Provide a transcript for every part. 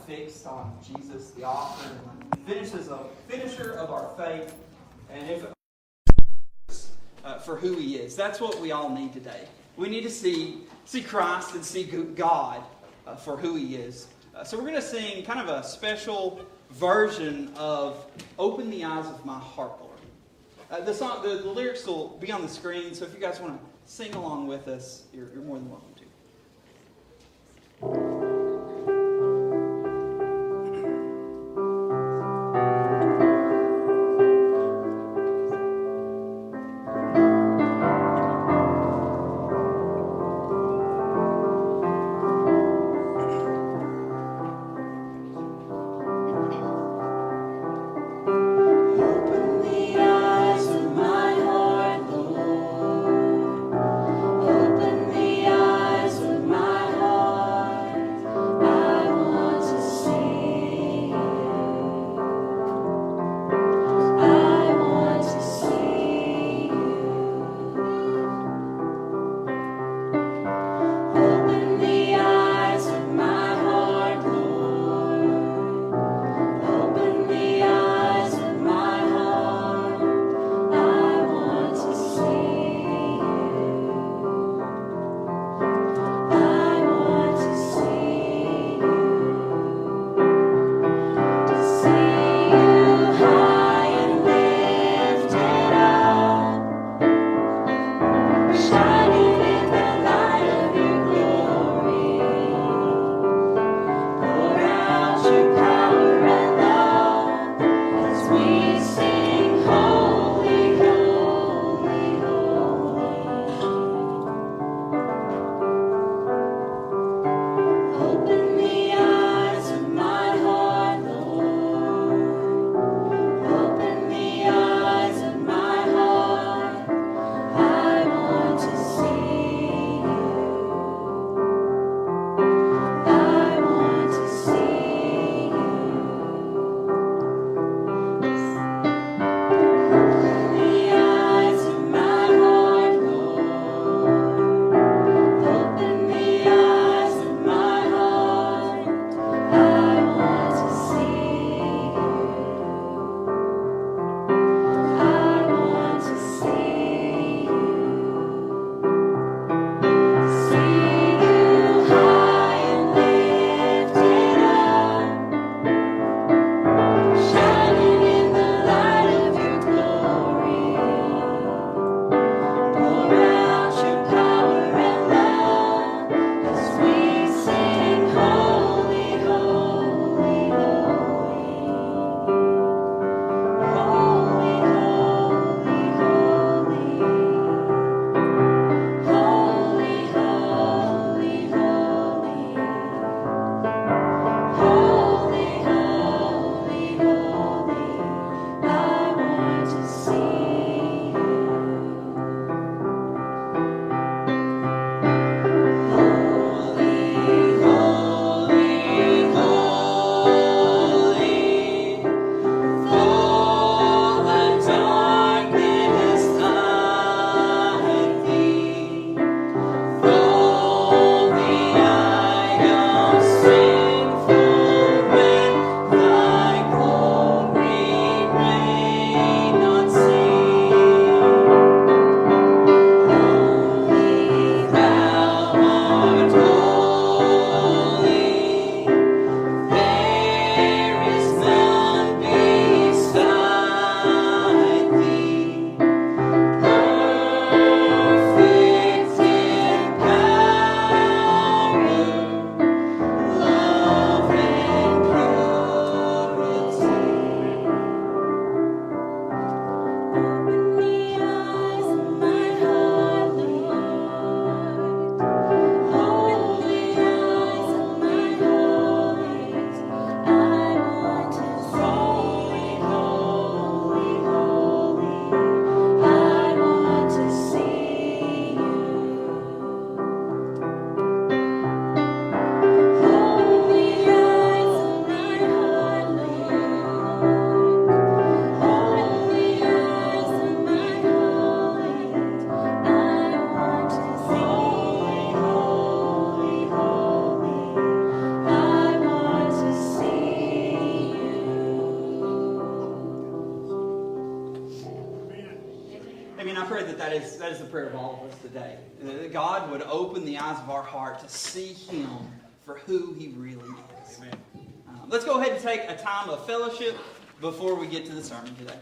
fixed on Jesus, the author and finisher of our faith, and if for who He is. That's what we all need today. We need to see Christ and see God for who He is. So we're going to sing kind of a special version of "Open the Eyes of My Heart, Lord." The song, the lyrics will be on the screen, so if you guys want to sing along with us, you're more than welcome to. Open the eyes that is the prayer of all of us today. That God would open the eyes of our heart to see Him for who He really is. Amen. Let's go ahead and take a time of fellowship before we get to the sermon today.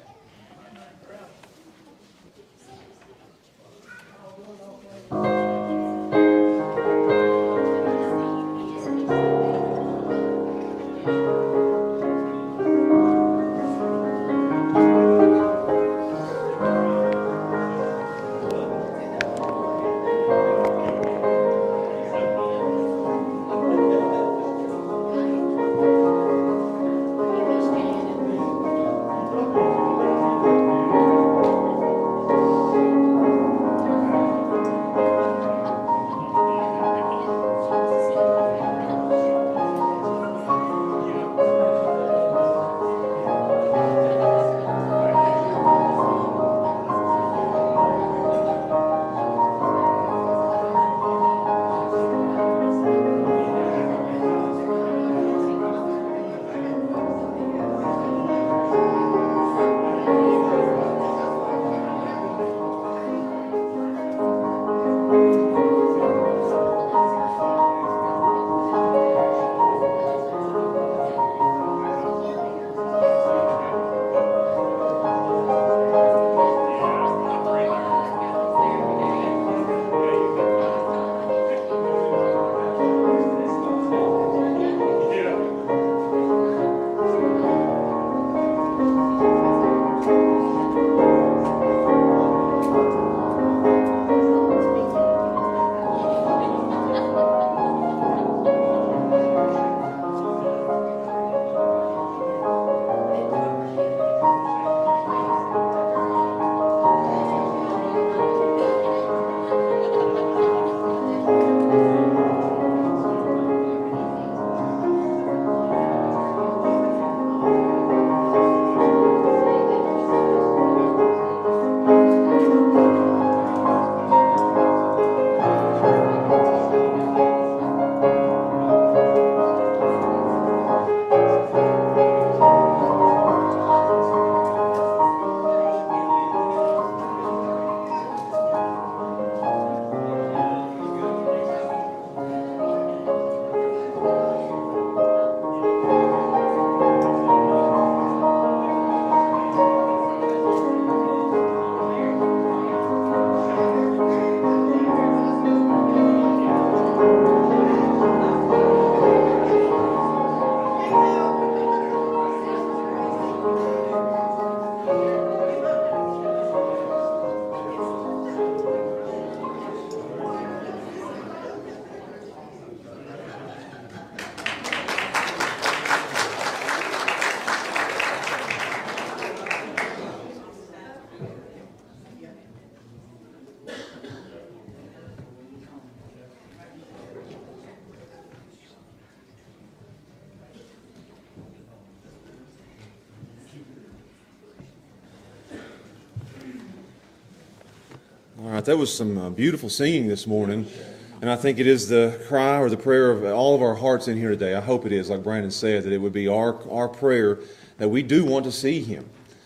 All right, that was some beautiful singing this morning, and I think it is the cry or the prayer of all of our hearts in here today. I hope it is, like Brandon said, that it would be our prayer that we do want to see Him.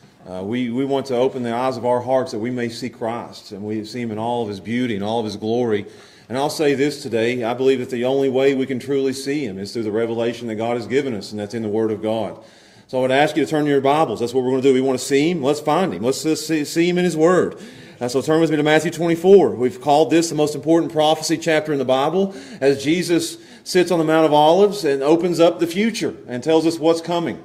We want to open the eyes of our hearts that we may see Christ, and we see Him in all of His beauty and all of His glory. And I'll say this today, I believe that the only way we can truly see Him is through the revelation that God has given us, and that's in the Word of God. So I would ask you to turn to your Bibles. That's what we're going to do. We want to see Him. Let's find Him. Let's just see Him in His Word. So turn with me to Matthew 24. We've called this the most important prophecy chapter in the Bible, as Jesus sits on the Mount of Olives and opens up the future and tells us what's coming.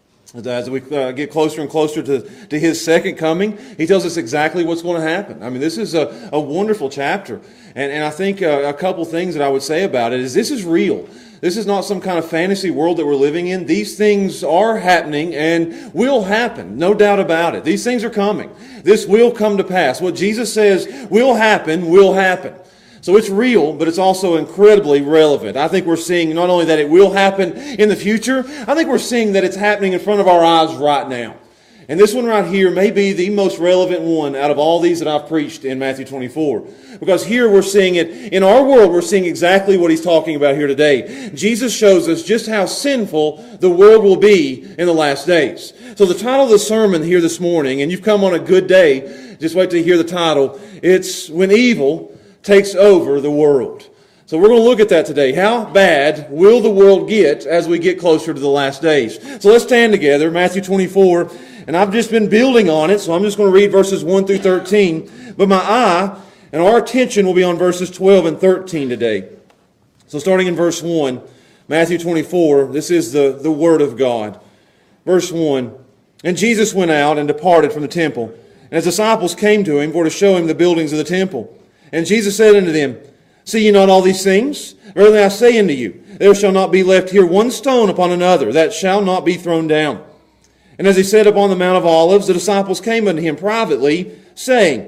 As we get closer and closer to His second coming, He tells us exactly what's going to happen. I mean, this is a wonderful chapter. And I think a couple things that I would say about it is this is real. This is not some kind of fantasy world that we're living in. These things are happening and will happen, no doubt about it. These things are coming. This will come to pass. What Jesus says will happen, will happen. So it's real, but it's also incredibly relevant. I think we're seeing not only that it will happen in the future, I think we're seeing that it's happening in front of our eyes right now. And this one right here may be the most relevant one out of all these that I've preached in Matthew 24. Because here we're seeing it, in our world, we're seeing exactly what he's talking about here today. Jesus shows us just how sinful the world will be in the last days. So the title of the sermon here this morning, and you've come on a good day, just wait till you hear the title, it's When Evil Takes Over the World. So we're going to look at that today. How bad will the world get as we get closer to the last days? So let's stand together, Matthew 24. And I've just been building on it, so I'm just going to read verses 1 through 13. But my eye and our attention will be on verses 12 and 13 today. So starting in verse 1, Matthew 24, this is the Word of God. Verse 1, And Jesus went out and departed from the temple. And his disciples came to him for to show him the buildings of the temple. And Jesus said unto them, See ye not all these things? Verily I say unto you, there shall not be left here one stone upon another, that shall not be thrown down. And as he sat upon the Mount of Olives, the disciples came unto him privately, saying,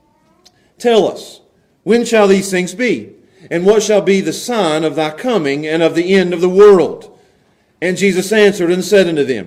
Tell us, when shall these things be? And what shall be the sign of thy coming and of the end of the world? And Jesus answered and said unto them,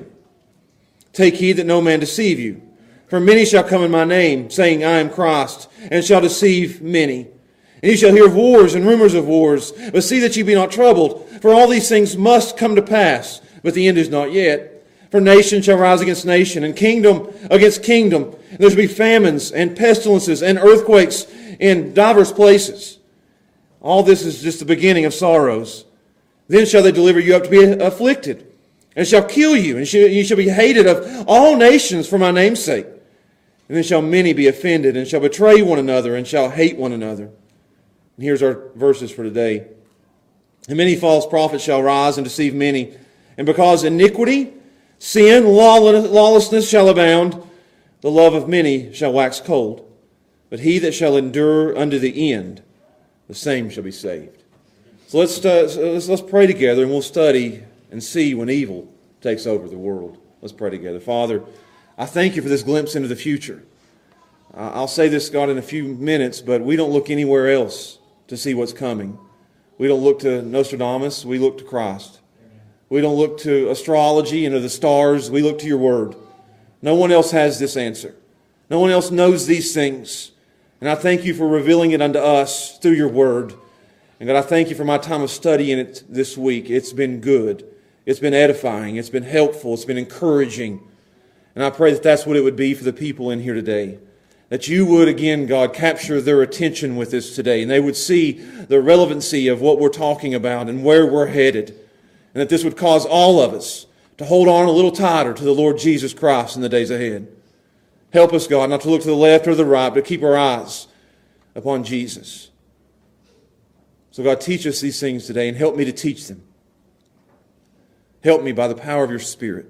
Take heed that no man deceive you. For many shall come in my name, saying, I am Christ, and shall deceive many. And ye shall hear of wars and rumors of wars. But see that ye be not troubled, for all these things must come to pass, but the end is not yet. For nation shall rise against nation, and kingdom against kingdom. And there shall be famines, and pestilences, and earthquakes in divers places. All this is just the beginning of sorrows. Then shall they deliver you up to be afflicted, and shall kill you, and you shall be hated of all nations for my name's sake. And then shall many be offended, and shall betray one another, and shall hate one another. And here's our verses for today. And many false prophets shall rise and deceive many. And because iniquity, sin, lawlessness shall abound, the love of many shall wax cold. But he that shall endure unto the end, the same shall be saved. So let's pray together, and we'll study and see when evil takes over the world. Let's pray together. Father, I thank you for this glimpse into the future. I'll say this, God, in a few minutes, but we don't look anywhere else to see what's coming. We don't look to Nostradamus. We look to Christ. We don't look to astrology and to the stars. We look to your word. No one else has this answer. No one else knows these things. And I thank you for revealing it unto us through your word. And God, I thank you for my time of study in it this week. It's been good. It's been edifying. It's been helpful. It's been encouraging. And I pray that that's what it would be for the people in here today. That you would, again, God, capture their attention with this today. And they would see the relevancy of what we're talking about and where we're headed. And that this would cause all of us to hold on a little tighter to the Lord Jesus Christ in the days ahead. Help us, God, not to look to the left or the right, but keep our eyes upon Jesus. So, God, teach us these things today and help me to teach them. Help me by the power of your Spirit.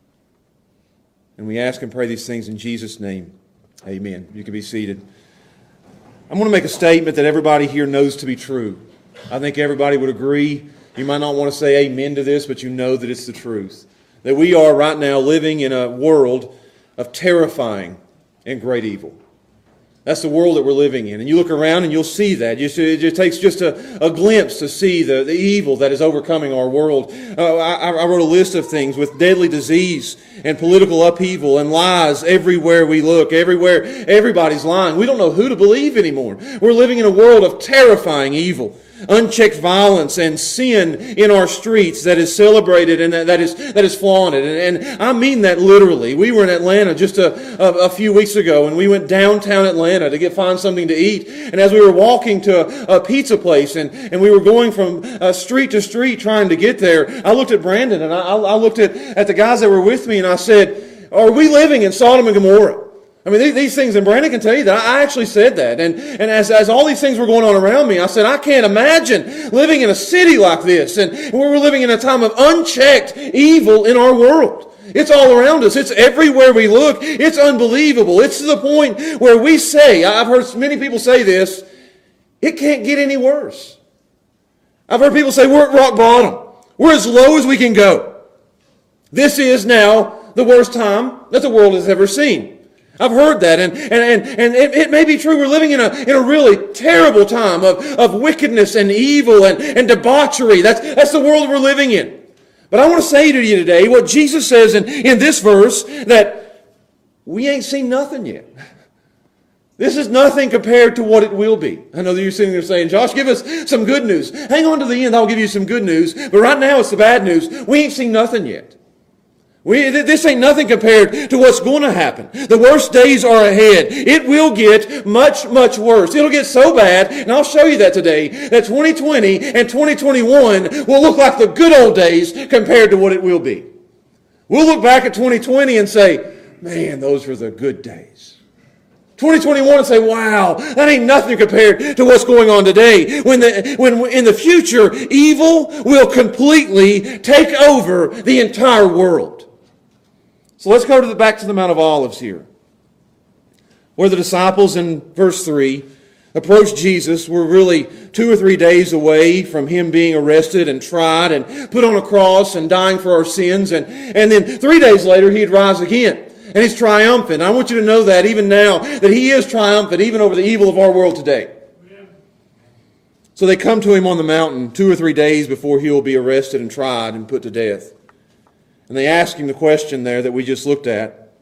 And we ask and pray these things in Jesus' name. Amen. You can be seated. I'm going to make a statement that everybody here knows to be true. I think everybody would agree. You might not want to say amen to this, but you know that it's the truth. That we are right now living in a world of terrifying and great evil. That's the world that we're living in. And you look around and you'll see that. It takes just a glimpse to see the evil that is overcoming our world. I wrote a list of things with deadly disease and political upheaval and lies everywhere we look. Everywhere, everybody's lying. We don't know who to believe anymore. We're living in a world of terrifying evil. Unchecked violence and sin in our streets that is celebrated and that is flaunted. And I mean that literally. We were in Atlanta just a few weeks ago, and we went downtown Atlanta to find something to eat. And as we were walking to a pizza place and we were going from street to street trying to get there, I looked at Brandon and I looked at the guys that were with me, and I said, are we living in Sodom and Gomorrah? I mean, these things, and Brandon can tell you that I actually said that. And as all these things were going on around me, I said, I can't imagine living in a city like this. And we're living in a time of unchecked evil in our world. It's all around us. It's everywhere we look. It's unbelievable. It's to the point where we say, I've heard many people say this, it can't get any worse. I've heard people say, we're at rock bottom. We're as low as we can go. This is now the worst time that the world has ever seen. I've heard that, and it may be true. We're living in a really terrible time of wickedness and evil and debauchery. That's the world we're living in. But I want to say to you today what Jesus says in this verse, that we ain't seen nothing yet. This is nothing compared to what it will be. I know that you're sitting there saying, Josh, give us some good news. Hang on to the end, I'll give you some good news. But right now it's the bad news. We ain't seen nothing yet. This ain't nothing compared to what's going to happen. The worst days are ahead. It will get much, much worse. It'll get so bad, and I'll show you that today, that 2020 and 2021 will look like the good old days compared to what it will be. We'll look back at 2020 and say, man, those were the good days. 2021 and say, wow, that ain't nothing compared to what's going on today. When in the future, evil will completely take over the entire world. So let's go back to the Mount of Olives here, where the disciples in verse 3 approached Jesus. We're really 2 or 3 days away from Him being arrested and tried and put on a cross and dying for our sins. And then 3 days later, He'd rise again. And He's triumphant. I want you to know that even now, that He is triumphant even over the evil of our world today. Amen. So they come to Him on the mountain 2 or 3 days before He will be arrested and tried and put to death. And they ask Him the question there that we just looked at.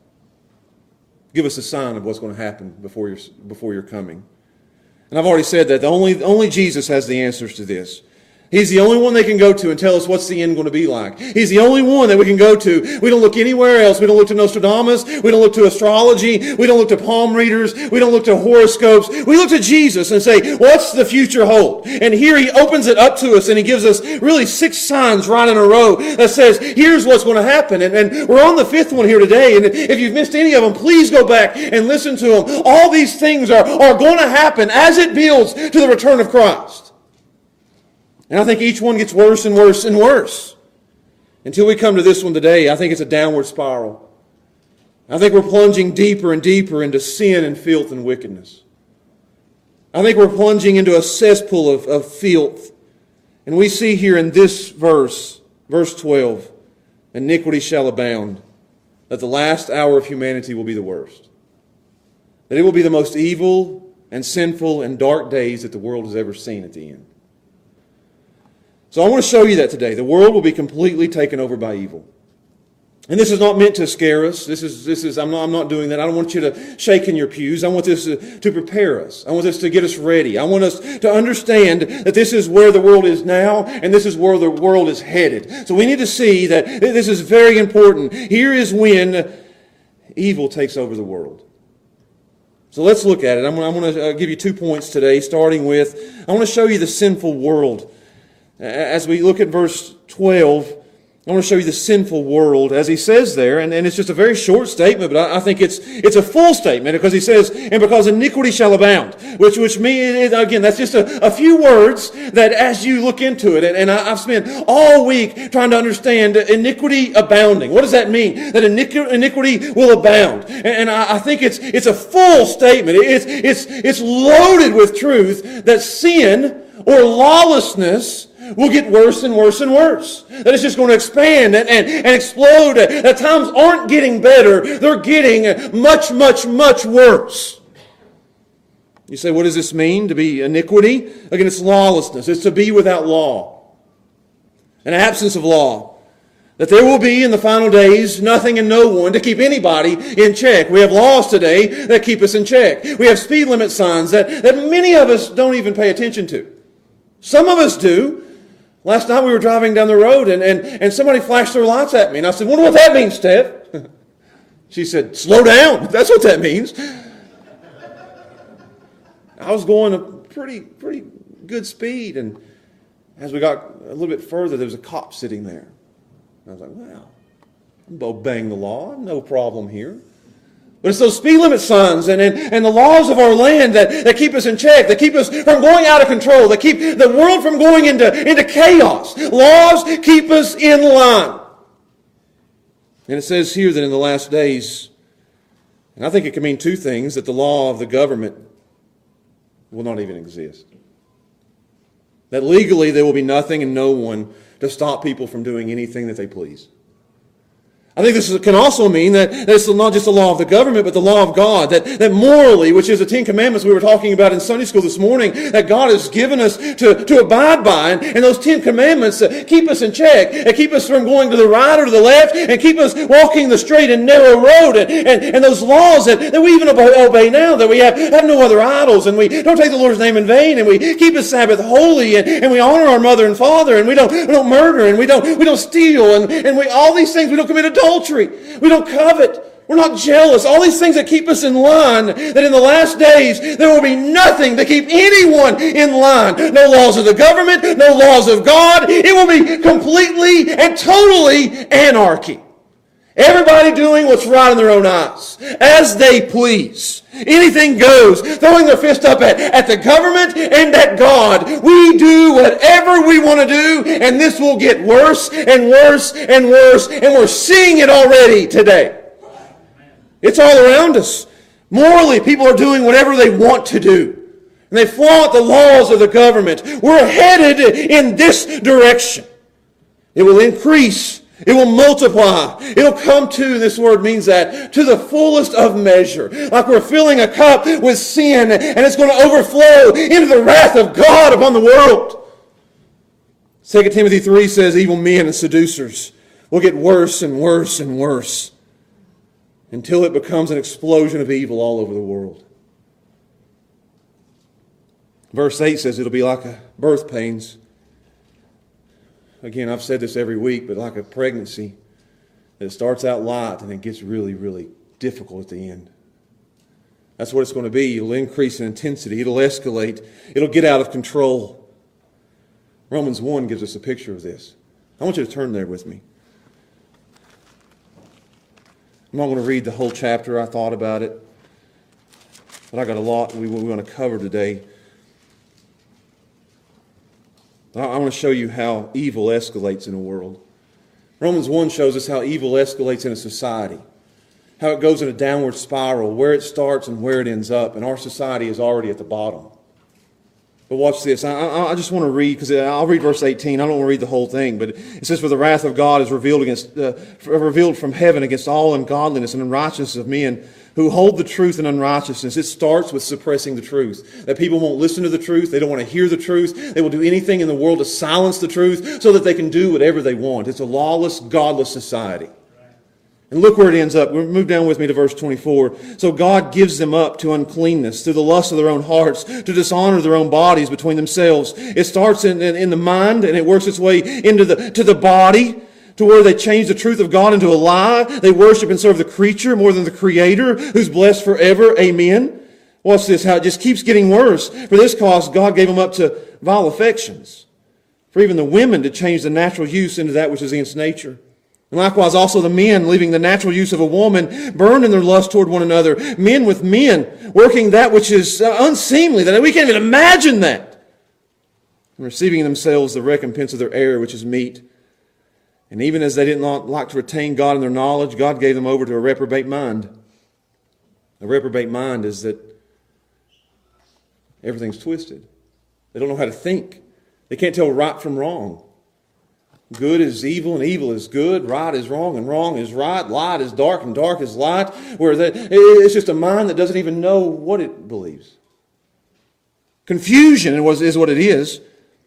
Give us a sign of what's going to happen before your coming. And I've already said that only Jesus has the answers to this. He's the only one they can go to and tell us what's the end going to be like. He's the only one that we can go to. We don't look anywhere else. We don't look to Nostradamus. We don't look to astrology. We don't look to palm readers. We don't look to horoscopes. We look to Jesus and say, what's the future hold? And here He opens it up to us and He gives us really 6 signs right in a row that says, here's what's going to happen. And we're on the 5th one here today. And if you've missed any of them, please go back and listen to them. All these things are going to happen as it builds to the return of Christ. And I think each one gets worse and worse and worse. Until we come to this one today, I think it's a downward spiral. I think we're plunging deeper and deeper into sin and filth and wickedness. I think we're plunging into a cesspool of filth. And we see here in this verse 12, iniquity shall abound, that the last hour of humanity will be the worst. That it will be the most evil and sinful and dark days that the world has ever seen at the end. So I want to show you that today. The world will be completely taken over by evil. And this is not meant to scare us. I'm not doing that. I don't want you to shake in your pews. I want this to prepare us. I want this to get us ready. I want us to understand that this is where the world is now and this is where the world is headed. So we need to see that this is very important. Here is when evil takes over the world. So let's look at it. I'm going to give you 2 points today, starting with, I want to show you the sinful world. As we look at verse 12, I want to show you the sinful world, as he says there, and it's just a very short statement, but I think it's a full statement, because he says, and because iniquity shall abound, which means, again, that's just a few words that as you look into it, and I've spent all week trying to understand iniquity abounding. What does that mean? That iniquity will abound. And I think it's a full statement. It's loaded with truth that sin or lawlessness will get worse and worse and worse. That it's just going to expand and explode. That times aren't getting better. They're getting much, much, much worse. You say, what does this mean, to be iniquity? Again, it's lawlessness. It's to be without law. An absence of law. That there will be in the final days nothing and no one to keep anybody in check. We have laws today that keep us in check. We have speed limit signs that many of us don't even pay attention to. Some of us do. Last night we were driving down the road and somebody flashed their lights at me. And I said, wonder what that means, Steph. She said, slow down. That's what that means. I was going a pretty good speed. And as we got a little bit further, there was a cop sitting there. I was like, well, I'm obeying the law. No problem here. But it's those speed limit signs and the laws of our land that keep us in check, that keep us from going out of control, that keep the world from going into chaos. Laws keep us in line. And it says here that in the last days, and I think it can mean 2 things, that the law of the government will not even exist. That legally there will be nothing and no one to stop people from doing anything that they please. I think this can also mean that it's not just the law of the government, but the law of God. That morally, which is the Ten Commandments we were talking about in Sunday school this morning, that God has given us to abide by. And those 10 Commandments keep us in check, and keep us from going to the right or to the left, and keep us walking the straight and narrow road. And those laws that we even obey now, that we have no other idols, and we don't take the Lord's name in vain, and we keep His Sabbath holy, and we honor our mother and father, and we don't murder, and we don't steal, and we all these things. We don't commit adultery. We don't covet. We're not jealous. All these things that keep us in line, that in the last days there will be nothing to keep anyone in line. No laws of the government, no laws of God. It will be completely and totally anarchy. Everybody doing what's right in their own eyes, as they please. Anything goes, throwing their fist up at the government and at God. We do whatever we want to do, and this will get worse and worse and worse, and we're seeing it already today. It's all around us. Morally, people are doing whatever they want to do, and they flaunt the laws of the government. We're headed in this direction. It will increase. It will multiply. It'll come to, this word means that, to the fullest of measure. Like we're filling a cup with sin, and it's going to overflow into the wrath of God upon the world. 2 Timothy 3 says evil men and seducers will get worse and worse and worse until it becomes an explosion of evil all over the world. Verse 8 says it'll be like birth pains. Again, I've said this every week, but like a pregnancy, it starts out light and it gets really, really difficult at the end. That's what it's going to be. It'll increase in intensity. It'll escalate. It'll get out of control. Romans 1 gives us a picture of this. I want you to turn there with me. I'm not going to read the whole chapter. I thought about it. But I got a lot we want to cover today. I want to show you how evil escalates in a world. Romans 1 shows us how evil escalates in a society. How it goes in a downward spiral, where it starts and where it ends up. And our society is already at the bottom. But watch this. I just want to read, because I'll read verse 18. I don't want to read the whole thing. But it says, "For the wrath of God is revealed from heaven against all ungodliness and unrighteousness of men who hold the truth in unrighteousness." It starts with suppressing the truth. That people won't listen to the truth. They don't want to hear the truth. They will do anything in the world to silence the truth so that they can do whatever they want. It's a lawless, godless society. And look where it ends up. Move down with me to verse 24. "So God gives them up to uncleanness through the lust of their own hearts, to dishonor their own bodies between themselves." It starts in the mind, and it works its way into the body, to where they change the truth of God into a lie. They worship and serve the creature more than the Creator, who's blessed forever. Amen. Watch this, how it just keeps getting worse. "For this cause God gave them up to vile affections, for even the women to change the natural use into that which is against nature. And likewise also the men, leaving the natural use of a woman, burned in their lust toward one another. Men with men, working that which is unseemly, that we can't even imagine that. And receiving in themselves the recompense of their error, which is meat. And even as they did not like to retain God in their knowledge, God gave them over to a reprobate mind." A reprobate mind is that everything's twisted. They don't know how to think. They can't tell right from wrong. Good is evil and evil is good. Right is wrong and wrong is right. Light is dark and dark is light. It's just a mind that doesn't even know what it believes. Confusion is what it is.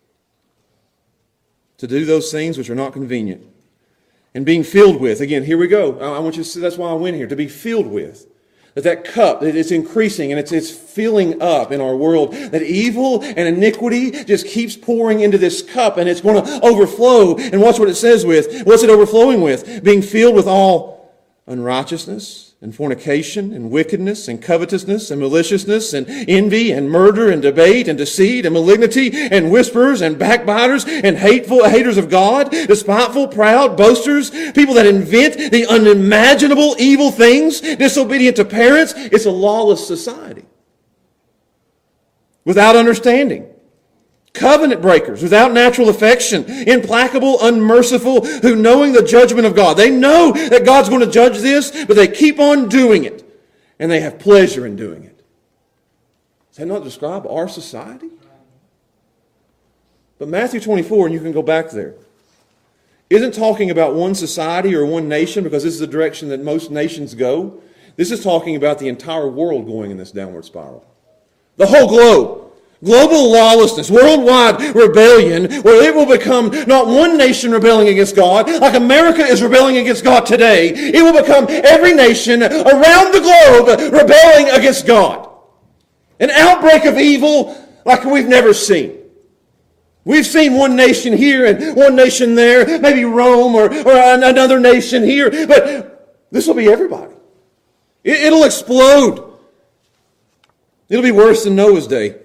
To do those things which are not convenient. And being filled with. Again, here we go. I want you to see, that's why I went here. To be filled with. That cup, it's increasing and it's filling up in our world. That evil and iniquity just keeps pouring into this cup, and it's going to overflow. And watch what it says with. What's it overflowing with? Being filled with all unrighteousness and fornication and wickedness and covetousness and maliciousness and envy and murder and debate and deceit and malignity and whisperers and backbiters and haters of God, despiteful, proud, boasters, people that invent the unimaginable evil things, disobedient to parents. It's a lawless society. Without understanding. Covenant breakers, without natural affection, implacable, unmerciful, who knowing the judgment of God. They know that God's going to judge this, but they keep on doing it. And they have pleasure in doing it. Does that not describe our society? But Matthew 24, and you can go back there, isn't talking about one society or one nation, because this is the direction that most nations go. This is talking about the entire world going in this downward spiral. The whole globe. Global lawlessness, worldwide rebellion, where it will become not one nation rebelling against God, like America is rebelling against God today. It will become every nation around the globe rebelling against God. An outbreak of evil like we've never seen. We've seen one nation here and one nation there, maybe Rome or another nation here, but this will be everybody. It'll explode. It'll be worse than Noah's day,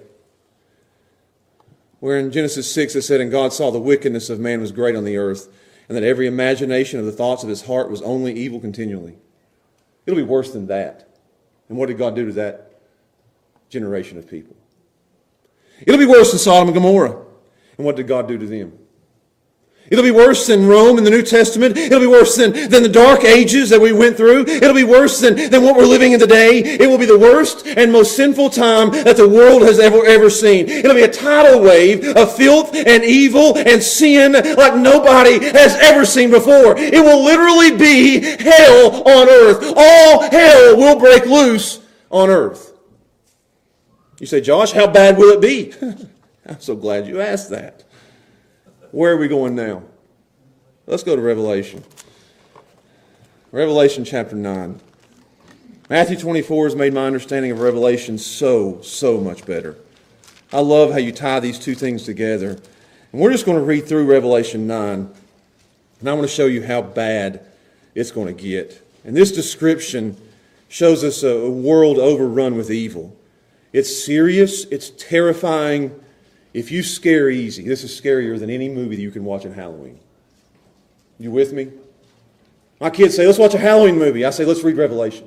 where in Genesis 6 it said, "And God saw the wickedness of man was great on the earth, and that every imagination of the thoughts of his heart was only evil continually." It'll be worse than that. And what did God do to that generation of people? It'll be worse than Sodom and Gomorrah. And what did God do to them? It'll be worse than Rome in the New Testament. It'll be worse than the dark ages that we went through. It'll be worse than what we're living in today. It will be the worst and most sinful time that the world has ever seen. It'll be a tidal wave of filth and evil and sin like nobody has ever seen before. It will literally be hell on earth. All hell will break loose on earth. You say, "Josh, how bad will it be?" I'm so glad you asked that. Where are we going now? Let's go to Revelation. Revelation chapter 9. Matthew 24 has made my understanding of Revelation so much better. I love how you tie these two things together. And we're just going to read through Revelation 9. And I want to show you how bad it's going to get. And this description shows us a world overrun with evil. It's serious. It's terrifying. If you scare easy, this is scarier than any movie that you can watch on Halloween. You with me? My kids say, "Let's watch a Halloween movie." I say, "Let's read Revelation."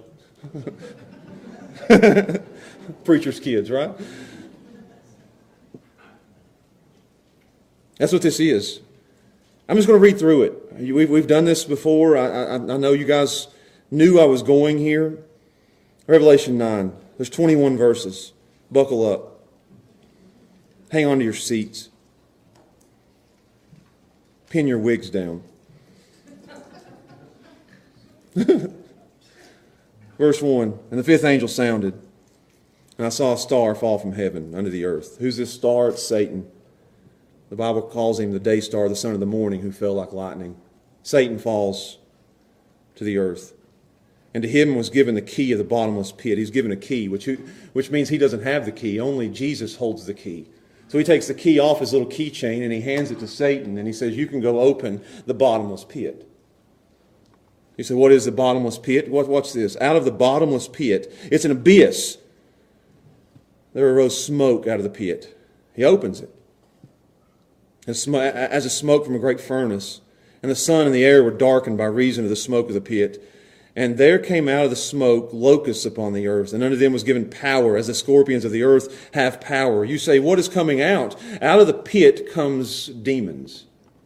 Preacher's kids, right? That's what this is. I'm just going to read through it. We've done this before. I know you guys knew I was going here. Revelation 9. There's 21 verses. Buckle up. Hang on to your seats. Pin your wigs down. Verse 1. "And the fifth angel sounded, and I saw a star fall from heaven unto the earth." Who's this star? It's Satan. The Bible calls him the day star, the son of the morning, who fell like lightning. Satan falls to the earth. And to him was given the key of the bottomless pit. He's given a key, which means he doesn't have the key. Only Jesus holds the key. So he takes the key off his little keychain and he hands it to Satan and he says, "You can go open the bottomless pit." You say, "What is the bottomless pit?" What's this? Out of the bottomless pit, it's an abyss. There arose smoke out of the pit. He opens it. As a smoke from a great furnace. And the sun and the air were darkened by reason of the smoke of the pit. And there came out of the smoke locusts upon the earth, and unto them was given power, as the scorpions of the earth have power. You say, what is coming out? Out of the pit comes demons.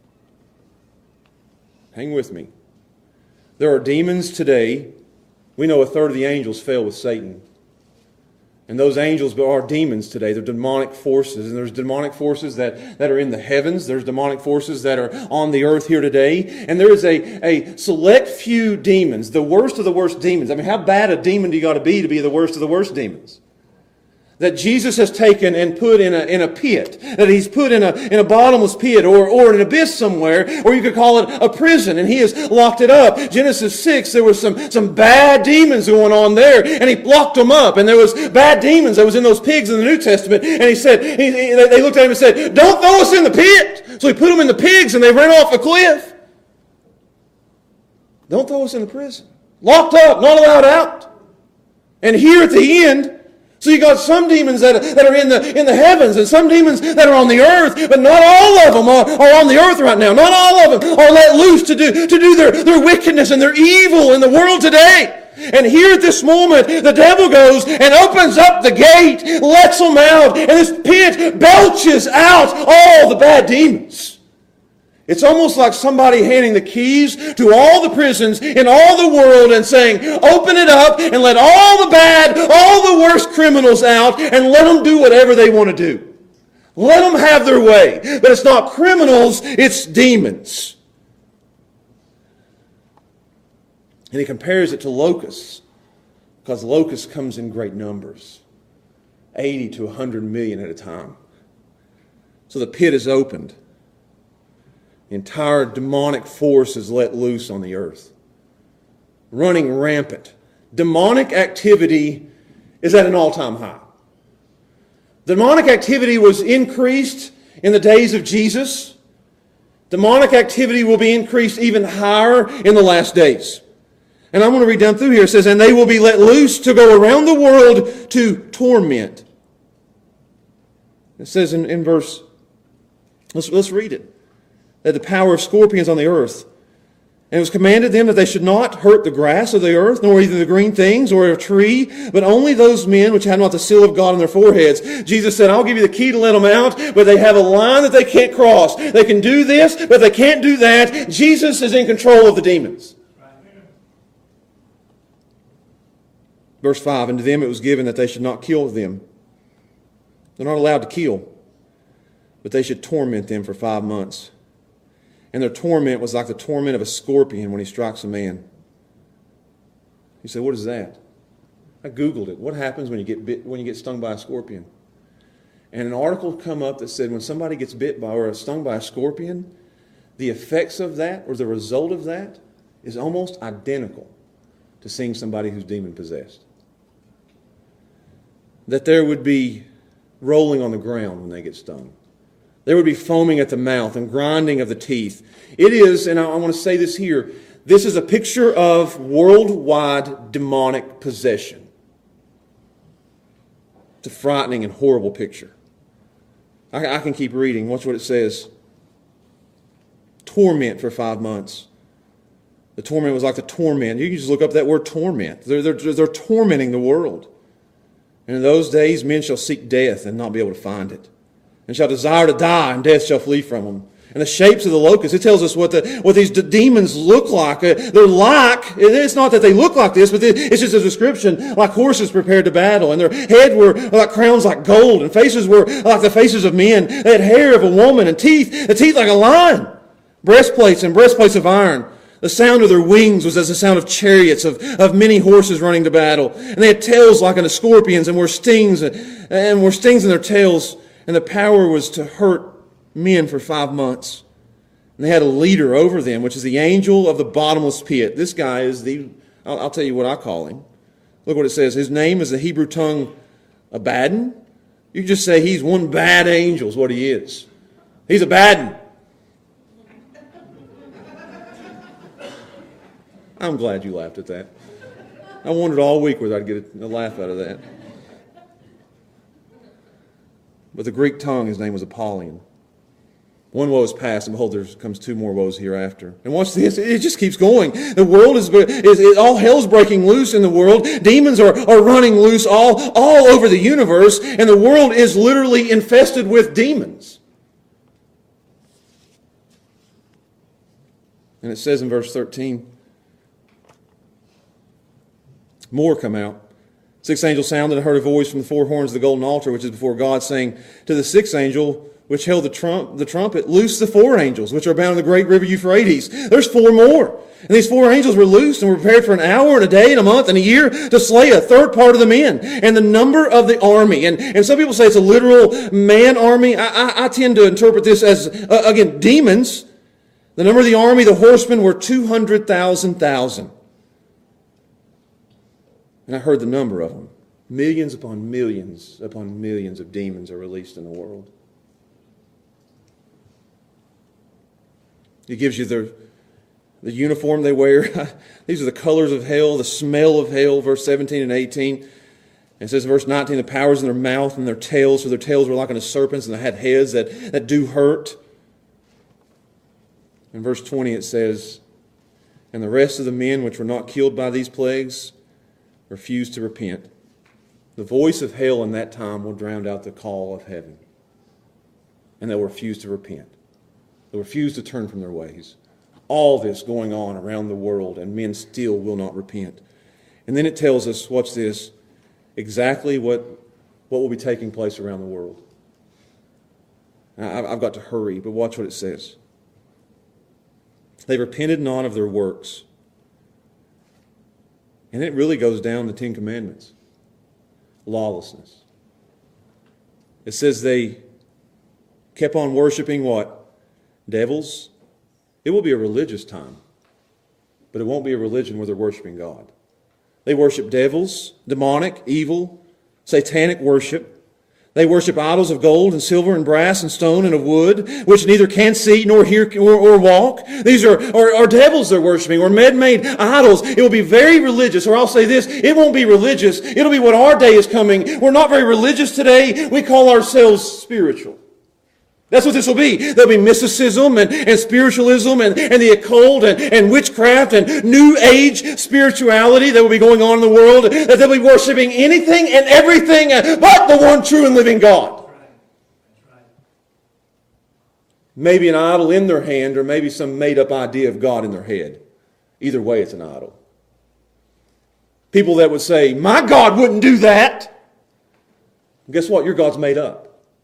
Hang with me. There are demons today. We know a third of the angels fell with Satan. And those angels are demons today. They're demonic forces. And there's demonic forces that are in the heavens. There's demonic forces that are on the earth here today. And there is a select few demons, the worst of the worst demons. I mean, how bad a demon do you got to be the worst of the worst demons? That Jesus has taken and put in a pit. That He's put in a bottomless pit or an abyss somewhere, or you could call it a prison, and He has locked it up. Genesis 6, there was some bad demons going on there, and He locked them up. And there was bad demons that was in those pigs in the New Testament. And He said, they looked at Him and said, "Don't throw us in the pit." So He put them in the pigs, and they ran off a cliff. Don't throw us in the prison. Locked up, not allowed out. And here at the end, so you got some demons that are in the heavens and some demons that are on the earth, but not all of them are on the earth right now. Not all of them are let loose to do their wickedness and their evil in the world today. And here at this moment, the devil goes and opens up the gate, lets them out, and this pit belches out all the bad demons. It's almost like somebody handing the keys to all the prisons in all the world and saying, "Open it up and let all the bad, all the worst criminals out and let them do whatever they want to do. Let them have their way." But it's not criminals, it's demons. And he compares it to locusts, because locusts comes in great numbers, 80 to 100 million at a time. So the pit is opened. The entire demonic force is let loose on the earth, running rampant. Demonic activity is at an all-time high. Demonic activity was increased in the days of Jesus. Demonic activity will be increased even higher in the last days. And I'm going to read down through here. It says, and they will be let loose to go around the world to torment. It says in verse, let's read it. That the power of scorpions on the earth. And it was commanded them that they should not hurt the grass of the earth, nor either the green things or a tree, but only those men which had not the seal of God on their foreheads. Jesus said, I'll give you the key to let them out, but they have a line that they can't cross. They can do this, but they can't do that. Jesus is in control of the demons. Verse 5, and to them it was given that they should not kill them. They're not allowed to kill, but they should torment them for 5 months. And their torment was like the torment of a scorpion when he strikes a man. You say, what is that? I Googled it. What happens when you get bit, when you get stung by a scorpion? And an article come up that said when somebody gets bit by or stung by a scorpion, the effects of that or the result of that is almost identical to seeing somebody who's demon-possessed. That there would be rolling on the ground when they get stung. There would be foaming at the mouth and grinding of the teeth. It is, and I want to say this here, this is a picture of worldwide demonic possession. It's a frightening and horrible picture. I can keep reading. Watch what it says. Torment for 5 months. The torment was like the torment. You can just look up that word torment. They're tormenting the world. And in those days, men shall seek death and not be able to find it, and shall desire to die, and death shall flee from them. And the shapes of the locusts, it tells us what these demons look like. They're like, it's not that they look like this, but it's just a description, like horses prepared to battle. And their head were like crowns like gold, and faces were like the faces of men. They had hair of a woman, and the teeth like a lion. Breastplates and breastplates of iron. The sound of their wings was as the sound of chariots of many horses running to battle. And they had tails like unto scorpions, and were stings in their tails. And the power was to hurt men for 5 months. And they had a leader over them, which is the angel of the bottomless pit. This guy is I'll tell you what I call him. Look what it says. His name is the Hebrew tongue Abaddon. You can just say he's one bad angel is what he is. He's Abaddon. I'm glad you laughed at that. I wondered all week whether I'd get a laugh out of that. But the Greek tongue, his name was Apollyon. One woe is past, and behold, there comes 2 more woes hereafter. And watch this, it just keeps going. The world is all hell's breaking loose in the world. Demons are running loose all over the universe, and the world is literally infested with demons. And it says in verse 13, more come out. 6th angel sounded and heard a voice from the 4 horns of the golden altar, which is before God, saying to the 6th angel, which held the trumpet, loose the 4 angels, which are bound in the great river Euphrates. There's 4 more. And these 4 angels were loosed and were prepared for an hour and a day and a month and a year to slay a third part of the men. And the number of the army, and some people say it's a literal man army. I tend to interpret this as, again, demons. The number of the army, the horsemen, were 200,000. And I heard the number of them. Millions upon millions of demons are released in the world. It gives you the uniform they wear. These are the colors of hell, the smell of hell, verse 17 and 18. And it says in verse 19, the powers in their mouth and their tails, so their tails were like unto serpents, and they had heads that do hurt. In verse 20 it says, and the rest of the men which were not killed by these plagues refused to repent. The voice of hell in that time will drown out the call of heaven. And they'll refuse to repent. They'll refuse to turn from their ways. All this going on around the world, and men still will not repent. And then it tells us, watch this, exactly what will be taking place around the world. Now, I've got to hurry, but watch what it says. They repented not of their works, And it really goes down the Ten Commandments. Lawlessness. It says they kept on worshiping what? Devils. It will be a religious time, but it won't be a religion where they're worshiping God. They worship devils, demonic, evil, satanic worship. They worship idols of gold and silver and brass and stone and of wood, which neither can see nor hear or walk. These are devils they're worshiping, or man-made idols. It will be very religious, or I'll say this, it won't be religious. It'll be what our day is coming. We're not very religious today. We call ourselves spiritual. That's what this will be. There'll be mysticism and spiritualism and the occult and witchcraft and new age spirituality that will be going on in the world. That they'll be worshiping anything and everything but the one true and living God. Maybe an idol in their hand or maybe some made up idea of God in their head. Either way, it's an idol. People that would say, my God wouldn't do that. Guess what? Your God's made up.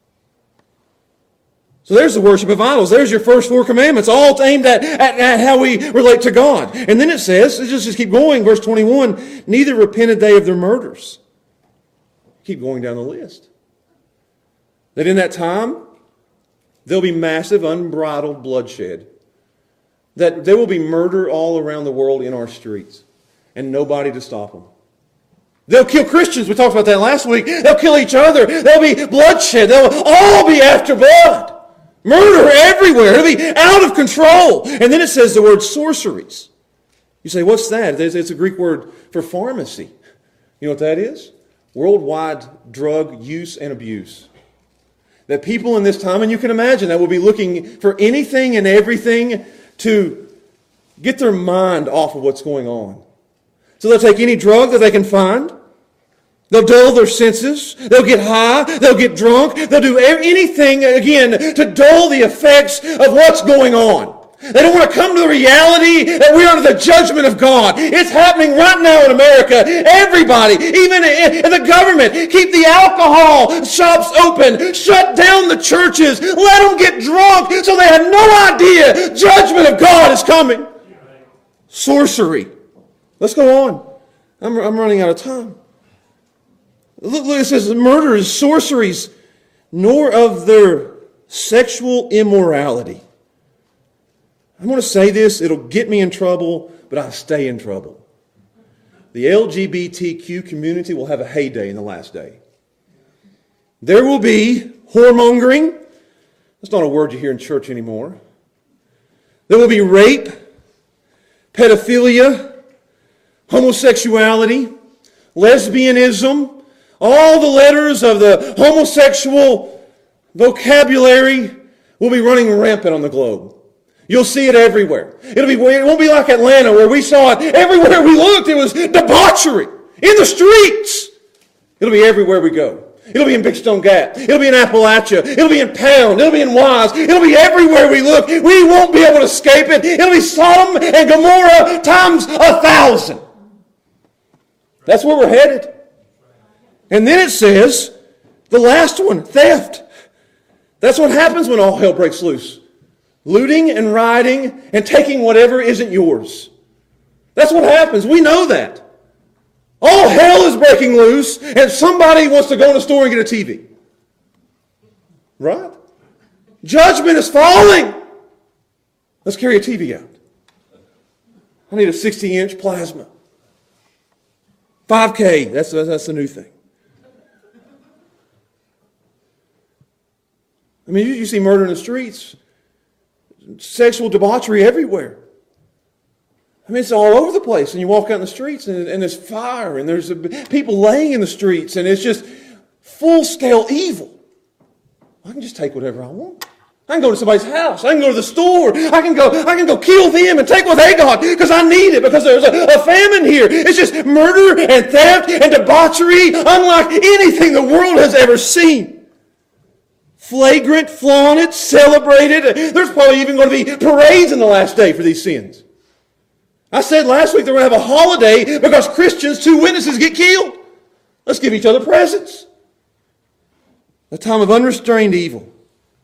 So there's the worship of idols. There's your first 4 commandments, all aimed at how we relate to God. And then it says, just keep going, verse 21, neither repented they of their murders. Keep going down the list. That in that time, there'll be massive, unbridled bloodshed. That there will be murder all around the world in our streets. And nobody to stop them. They'll kill Christians. We talked about that last week. They'll kill each other. There'll be bloodshed. They'll all be after blood. Murder everywhere. It'll be out of control. And then it says the word sorceries. You say, what's that? It's a Greek word for pharmacy. You know what that is? Worldwide drug use and abuse. That people in this time, and you can imagine that, will be looking for anything and everything to get their mind off of what's going on. So they'll take any drug that they can find. They'll dull their senses. They'll get high. They'll get drunk. They'll do anything, again, to dull the effects of what's going on. They don't want to come to the reality that we're under the judgment of God. It's happening right now in America. Everybody, even in the government, keep the alcohol shops open. Shut down the churches. Let them get drunk so they have no idea judgment of God is coming. Sorcery. Let's go on. I'm running out of time. Look, it says murder is sorceries, nor of their sexual immorality. I'm going to say this, it'll get me in trouble, but I stay in trouble. The LGBTQ community will have a heyday in the last day. There will be whoremongering. That's not a word you hear in church anymore. There will be rape, pedophilia, homosexuality, lesbianism, all the letters of the homosexual vocabulary will be running rampant on the globe. You'll see it everywhere. It won't be like Atlanta where we saw it everywhere we looked. It was debauchery in the streets. It'll be everywhere we go. It'll be in Big Stone Gap. It'll be in Appalachia. It'll be in Pound. It'll be in Wise. It'll be everywhere we look. We won't be able to escape it. It'll be Sodom and Gomorrah times 1,000. That's where we're headed. And then it says, the last one, theft. That's what happens when all hell breaks loose. Looting and rioting and taking whatever isn't yours. That's what happens. We know that. All hell is breaking loose and somebody wants to go in a store and get a TV. Right? Judgment is falling. Let's carry a TV out. I need a 60-inch plasma. 5K. That's the new thing. I mean, you see murder in the streets. Sexual debauchery everywhere. I mean, it's all over the place. And you walk out in the streets and there's fire and there's people laying in the streets and it's just full-scale evil. I can just take whatever I want. I can go to somebody's house. I can go to the store. I can go kill them and take what they got because I need it because there's a famine here. It's just murder and theft and debauchery unlike anything the world has ever seen. Flagrant, flaunted, celebrated. There's probably even going to be parades in the last day for these sins. I said last week they're going to have a holiday because Christians, 2 witnesses get killed. Let's give each other presents. A time of unrestrained evil.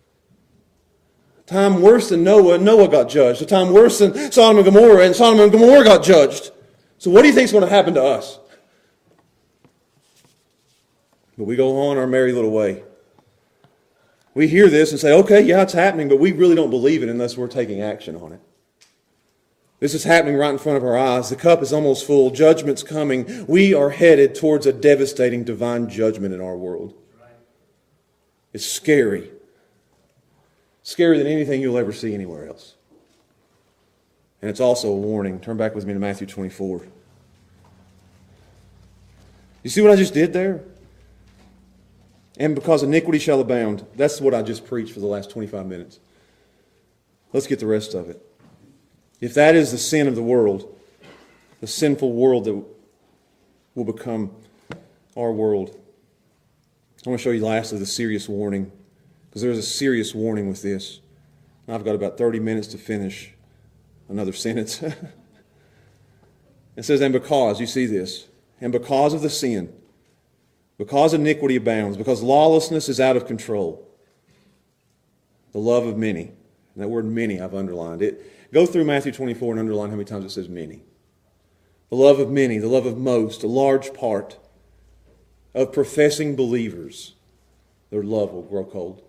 A time worse than Noah. Noah got judged. A time worse than Sodom and Gomorrah. And Sodom and Gomorrah got judged. So what do you think is going to happen to us? But we go on our merry little way. We hear this and say, okay, yeah, it's happening, but we really don't believe it unless we're taking action on it. This is happening right in front of our eyes. The cup is almost full. Judgment's coming. We are headed towards a devastating divine judgment in our world. It's scary. Scarier than anything you'll ever see anywhere else. And it's also a warning. Turn back with me to Matthew 24. You see what I just did there? And because iniquity shall abound. That's what I just preached for the last 25 minutes. Let's get the rest of it. If that is the sin of the world, the sinful world that will become our world, I want to show you lastly the serious warning. Because there's a serious warning with this. And I've got about 30 minutes to finish another sentence. It says, and because, you see this, and because of the sin, because iniquity abounds, because lawlessness is out of control, the love of many, and that word many I've underlined it. Go through Matthew 24 and underline how many times it says many. The love of many, the love of most, a large part of professing believers, their love will grow cold.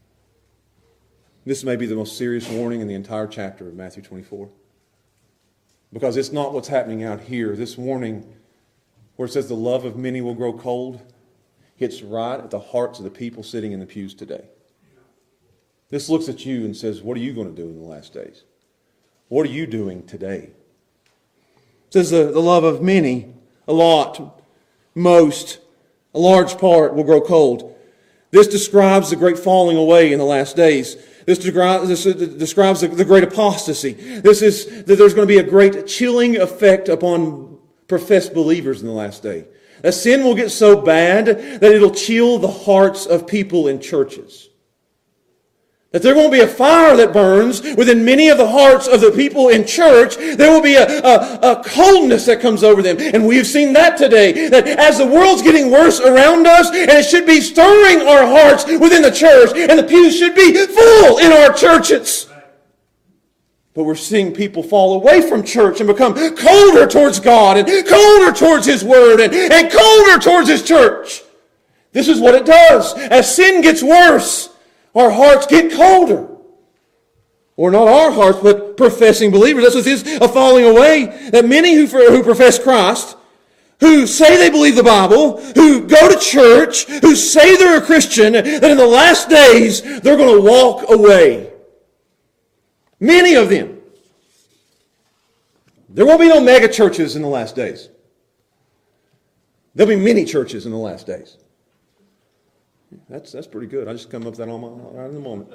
This may be the most serious warning in the entire chapter of Matthew 24. Because it's not what's happening out here. This warning, where it says the love of many will grow cold, hits right at the hearts of the people sitting in the pews today. This looks at you and says, what are you going to do in the last days? What are you doing today? It says the love of many, a lot, most, a large part will grow cold. This describes the great falling away in the last days. This describes the great apostasy. This is that there's going to be a great chilling effect upon professed believers in the last day. That sin will get so bad that it'll chill the hearts of people in churches. That there won't be a fire that burns within many of the hearts of the people in church. There will be a coldness that comes over them. And we've seen that today. That as the world's getting worse around us, and it should be stirring our hearts within the church, and the pews should be full in our churches. But we're seeing people fall away from church and become colder towards God and colder towards His Word and colder towards His church. This is what it does. As sin gets worse, our hearts get colder. Or not our hearts, but professing believers. That's what this is, a falling away. That many who profess Christ, who say they believe the Bible, who go to church, who say they're a Christian, that in the last days they're going to walk away. Many of them. There won't be no mega churches in the last days. There'll be many churches in the last days. That's pretty good. I just come up with that right in the moment.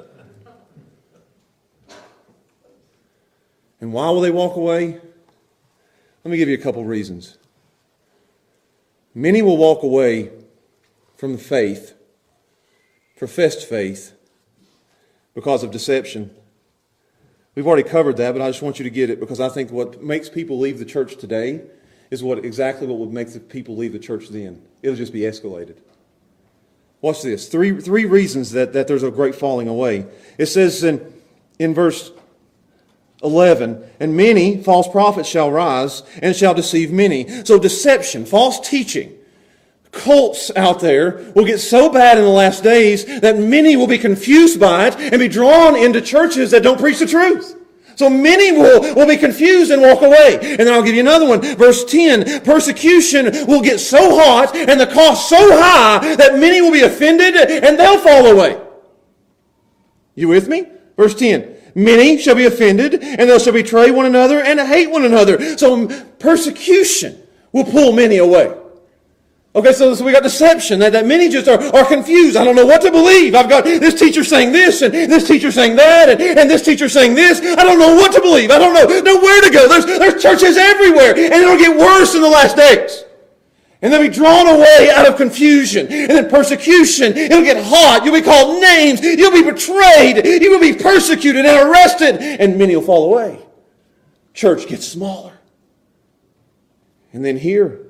And why will they walk away? Let me give you a couple reasons. Many will walk away from the faith, professed faith, because of deception. We've already covered that, but I just want you to get it because I think what makes people leave the church today is exactly what would make the people leave the church then. It'll just be escalated. Watch this. Three reasons that there's a great falling away. It says in verse 11, and many false prophets shall rise and shall deceive many. So deception, false teaching, cults out there will get so bad in the last days that many will be confused by it and be drawn into churches that don't preach the truth. So many will be confused and walk away. And then I'll give you another one. Verse 10, persecution will get so hot and the cost so high that many will be offended and they'll fall away. You with me? Verse 10, many shall be offended and they shall betray one another and hate one another. So persecution will pull many away. Okay, so we got deception, that many just are confused. I don't know what to believe. I've got this teacher saying this, and this teacher saying that, and this teacher saying this. I don't know what to believe. I don't know where to go. There's churches everywhere, and it'll get worse in the last days. And they'll be drawn away out of confusion. And then persecution, it'll get hot. You'll be called names. You'll be betrayed. You will be persecuted and arrested, and many will fall away. Church gets smaller. And then here,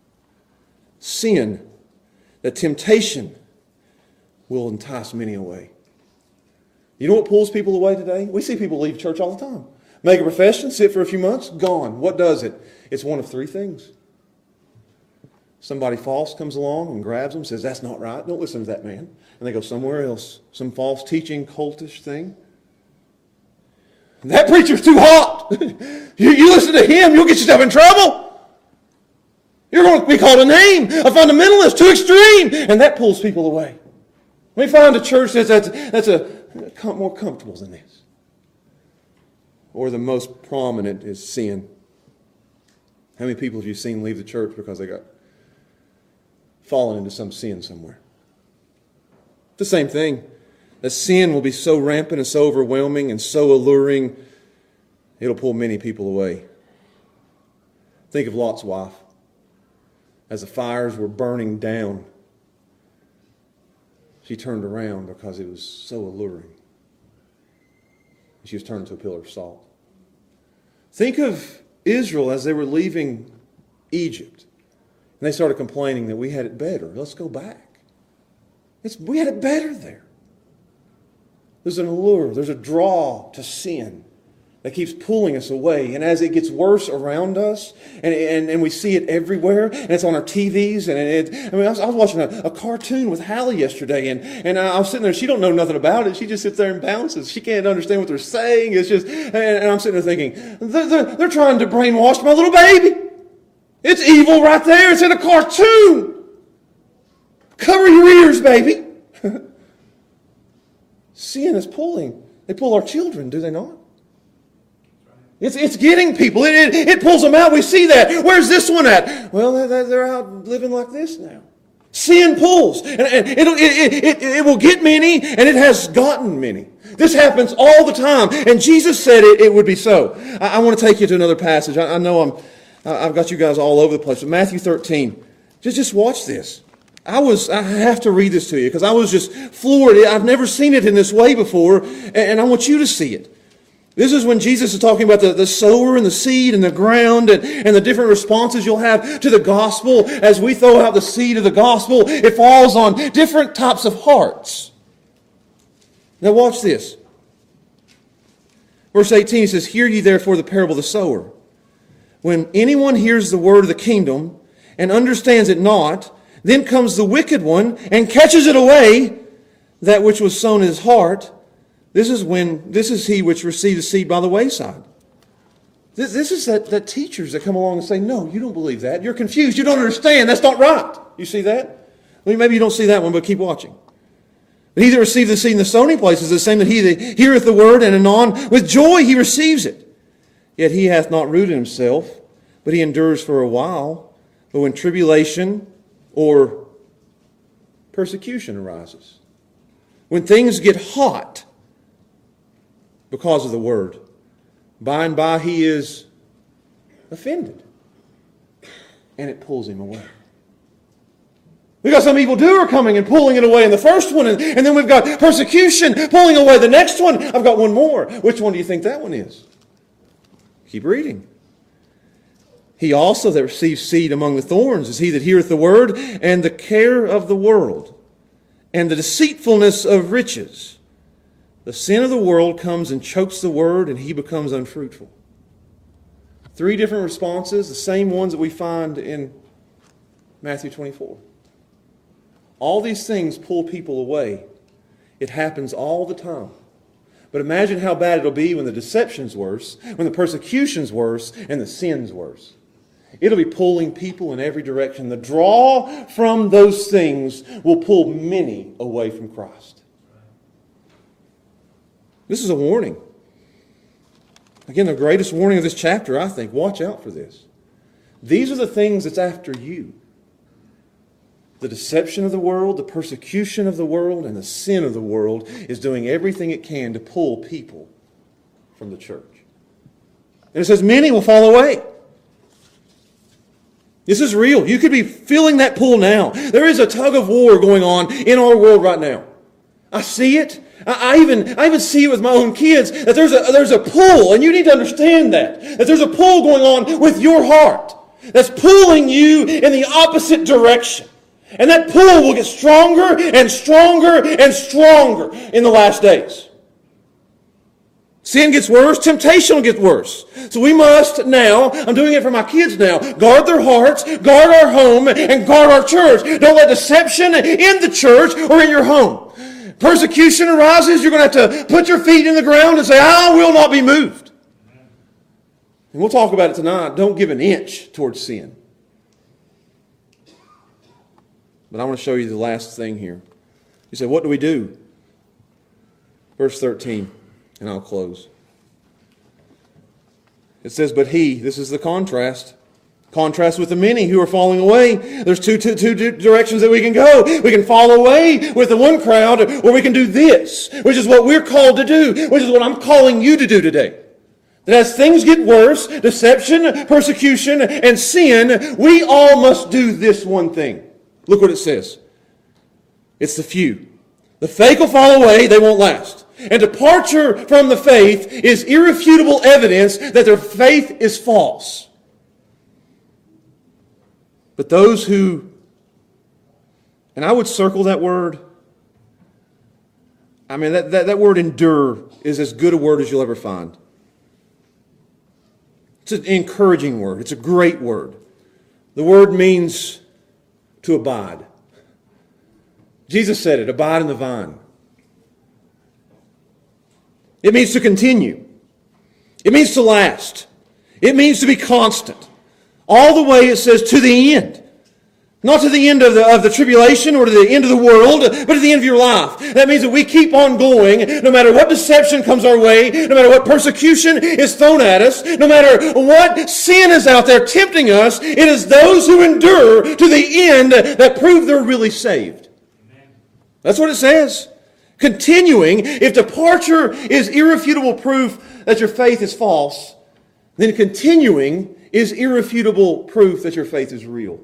sin, that temptation will entice many away. You know what pulls people away today? We see people leave church all the time. Make a profession, sit for a few months, gone. What does it? It's one of three things. Somebody false comes along and grabs them, says, that's not right, don't listen to that man. And they go somewhere else. Some false teaching, cultish thing. That preacher's too hot. You listen to him, you'll get yourself in trouble. You're going to be called a name, a fundamentalist, too extreme. And that pulls people away. We find a church that's more comfortable than this. Or the most prominent is sin. How many people have you seen leave the church because they got fallen into some sin somewhere? The same thing. That sin will be so rampant and so overwhelming and so alluring, it'll pull many people away. Think of Lot's wife. As the fires were burning down, she turned around because it was so alluring. She was turned into a pillar of salt. Think of Israel as they were leaving Egypt. And they started complaining that we had it better. Let's go back. We had it better there. There's an allure, there's a draw to sin that keeps pulling us away. And as it gets worse around us, and we see it everywhere, and it's on our TVs, I was watching a cartoon with Hallie yesterday, and I was sitting there, she don't know nothing about it, she just sits there and bounces. She can't understand what they're saying, it's just, and I'm sitting there thinking, they're trying to brainwash my little baby. It's evil right there, it's in a cartoon. Cover your ears, baby. Sin is pulling. They pull our children, do they not? It's getting people. It pulls them out. We see that. Where's this one at? Well, they're out living like this now. Sin pulls. And it will get many, and it has gotten many. This happens all the time. And Jesus said it would be so. I want to take you to another passage. I know I've got you guys all over the place. But Matthew 13. Just watch this. I have to read this to you because I was just floored. I've never seen it in this way before, and I want you to see it. This is when Jesus is talking about the sower and the seed and the ground and the different responses you'll have to the gospel. As we throw out the seed of the gospel, it falls on different types of hearts. Now watch this. Verse 18, he says, "Hear ye therefore the parable of the sower. When anyone hears the word of the kingdom and understands it not, then comes the wicked one and catches it away, that which was sown in his heart. This is he which received the seed by the wayside." This is that teachers that come along and say, no, you don't believe that. You're confused. You don't understand. That's not right. You see that? Well, maybe you don't see that one, but keep watching. "But he that received the seed in the stony place is the same that he that heareth the word, and anon with joy he receives it. Yet he hath not rooted himself, but he endures for a while. But when tribulation or persecution arises, when things get hot because of the word, by and by he is offended, and it pulls him away." We got some evildoer coming and pulling it away in the first one, and then we've got persecution pulling away the next one. I've got one more. Which one do you think that one is? Keep reading. "He also that receives seed among the thorns is he that heareth the word, and the care of the world, and the deceitfulness of riches. The sin of the world comes and chokes the word, and he becomes unfruitful." Three different responses, the same ones that we find in Matthew 24. All these things pull people away. It happens all the time. But imagine how bad it'll be when the deception's worse, when the persecution's worse, and the sin's worse. It'll be pulling people in every direction. The draw from those things will pull many away from Christ. This is a warning. Again, the greatest warning of this chapter, I think. Watch out for this. These are the things that's after you. The deception of the world, the persecution of the world, and the sin of the world is doing everything it can to pull people from the church. And it says many will fall away. This is real. You could be feeling that pull now. There is a tug of war going on in our world right now. I see it. I even see it with my own kids, that there's a pull, and you need to understand that there's a pull going on with your heart that's pulling you in the opposite direction. And that pull will get stronger and stronger and stronger in the last days. Sin gets worse, temptation will get worse. So we must now, I'm doing it for my kids now, guard their hearts, guard our home, and guard our church. Don't let deception in the church or in your home. Persecution arises, you're going to have to put your feet in the ground and say, I will not be moved. And we'll talk about it tonight. Don't give an inch towards sin. But I want to show you the last thing here. You say, what do we do? Verse 13. And I'll close. It says, but he, this is the contrast. Contrast with the many who are falling away. There's two directions that we can go. We can fall away with the one crowd, or we can do this, which is what we're called to do, which is what I'm calling you to do today. That as things get worse, deception, persecution, and sin, we all must do this one thing. Look what it says. It's the few. The fake will fall away, they won't last. And departure from the faith is irrefutable evidence that their faith is false. But those who, and I would circle that word. I mean, that word endure is as good a word as you'll ever find. It's an encouraging word. It's a great word. The word means to abide. Jesus said it, abide in the vine. It means to continue. It means to last. It means to be constant. All the way, it says, to the end. Not to the end of the tribulation or to the end of the world, but to the end of your life. That means that we keep on going no matter what deception comes our way, no matter what persecution is thrown at us, no matter what sin is out there tempting us. It is those who endure to the end that prove they're really saved. That's what it says. Continuing, if departure is irrefutable proof that your faith is false, then continuing is irrefutable proof that your faith is real.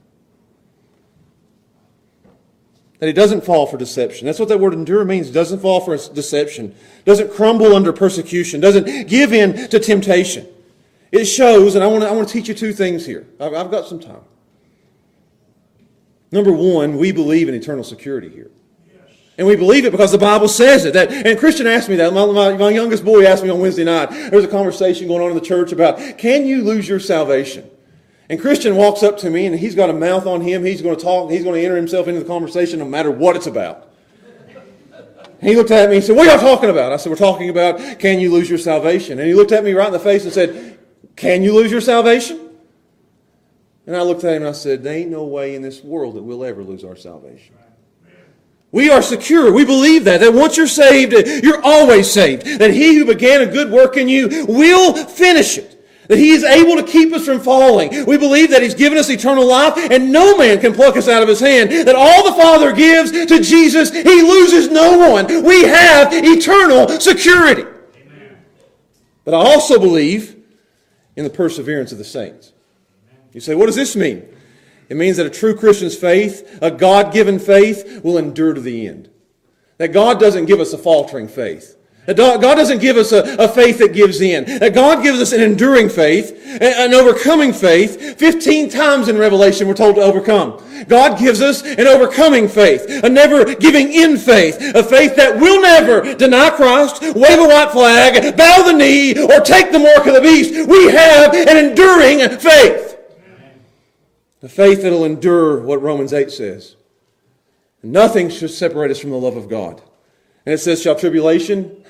That it doesn't fall for deception. That's what that word endure means. It doesn't fall for deception. Doesn't crumble under persecution. Doesn't give in to temptation. It shows, and I want to teach you two things here. I've got some time. Number one, we believe in eternal security here. And we believe it because the Bible says it. And Christian asked me that. My youngest boy asked me on Wednesday night. There was a conversation going on in the church about, can you lose your salvation? And Christian walks up to me and he's got a mouth on him. He's going to talk. He's going to enter himself into the conversation no matter what it's about. And he looked at me and said, what are y'all talking about? I said, we're talking about, can you lose your salvation? And he looked at me right in the face and said, can you lose your salvation? And I looked at him and I said, there ain't no way in this world that we'll ever lose our salvation. We are secure. We believe that once you're saved, you're always saved. That he who began a good work in you will finish it. That he is able to keep us from falling. We believe that he's given us eternal life and no man can pluck us out of his hand. That all the Father gives to Jesus, he loses no one. We have eternal security. Amen. But I also believe in the perseverance of the saints. You say, what does this mean? It means that a true Christian's faith, a God-given faith, will endure to the end. That God doesn't give us a faltering faith. That God doesn't give us a faith that gives in. That God gives us an enduring faith, an overcoming faith. 15 times in Revelation we're told to overcome. God gives us an overcoming faith, a never giving in faith, a faith that will never deny Christ, wave a white flag, bow the knee, or take the mark of the beast. We have an enduring faith. The faith that will endure what Romans 8 says. Nothing should separate us from the love of God. And it says, shall tribulation?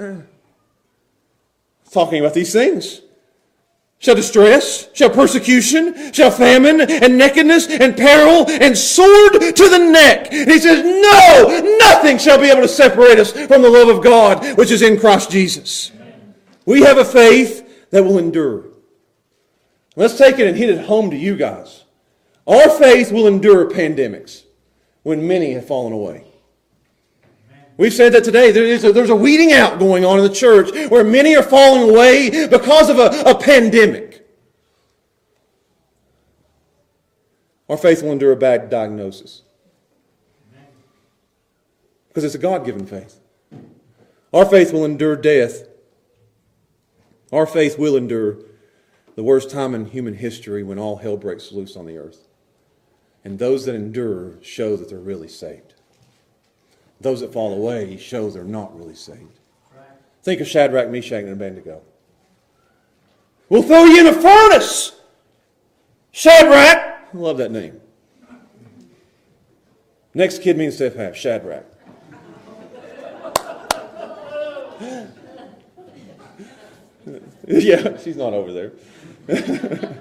It's talking about these things. Shall distress, shall persecution, shall famine, and nakedness, and peril, and sword to the neck. And he says, no, nothing shall be able to separate us from the love of God, which is in Christ Jesus. We have a faith that will endure. Let's take it and hit it home to you guys. Our faith will endure pandemics when many have fallen away. We've said that today. There's a weeding out going on in the church where many are falling away because of a pandemic. Our faith will endure a bad diagnosis because it's a God-given faith. Our faith will endure death. Our faith will endure the worst time in human history when all hell breaks loose on the earth. And those that endure show that they're really saved. Those that fall away show they're not really saved. Think of Shadrach, Meshach, and Abednego. We'll throw you in a furnace. Shadrach. I love that name. Next kid means to have Shadrach. Yeah, she's not over there.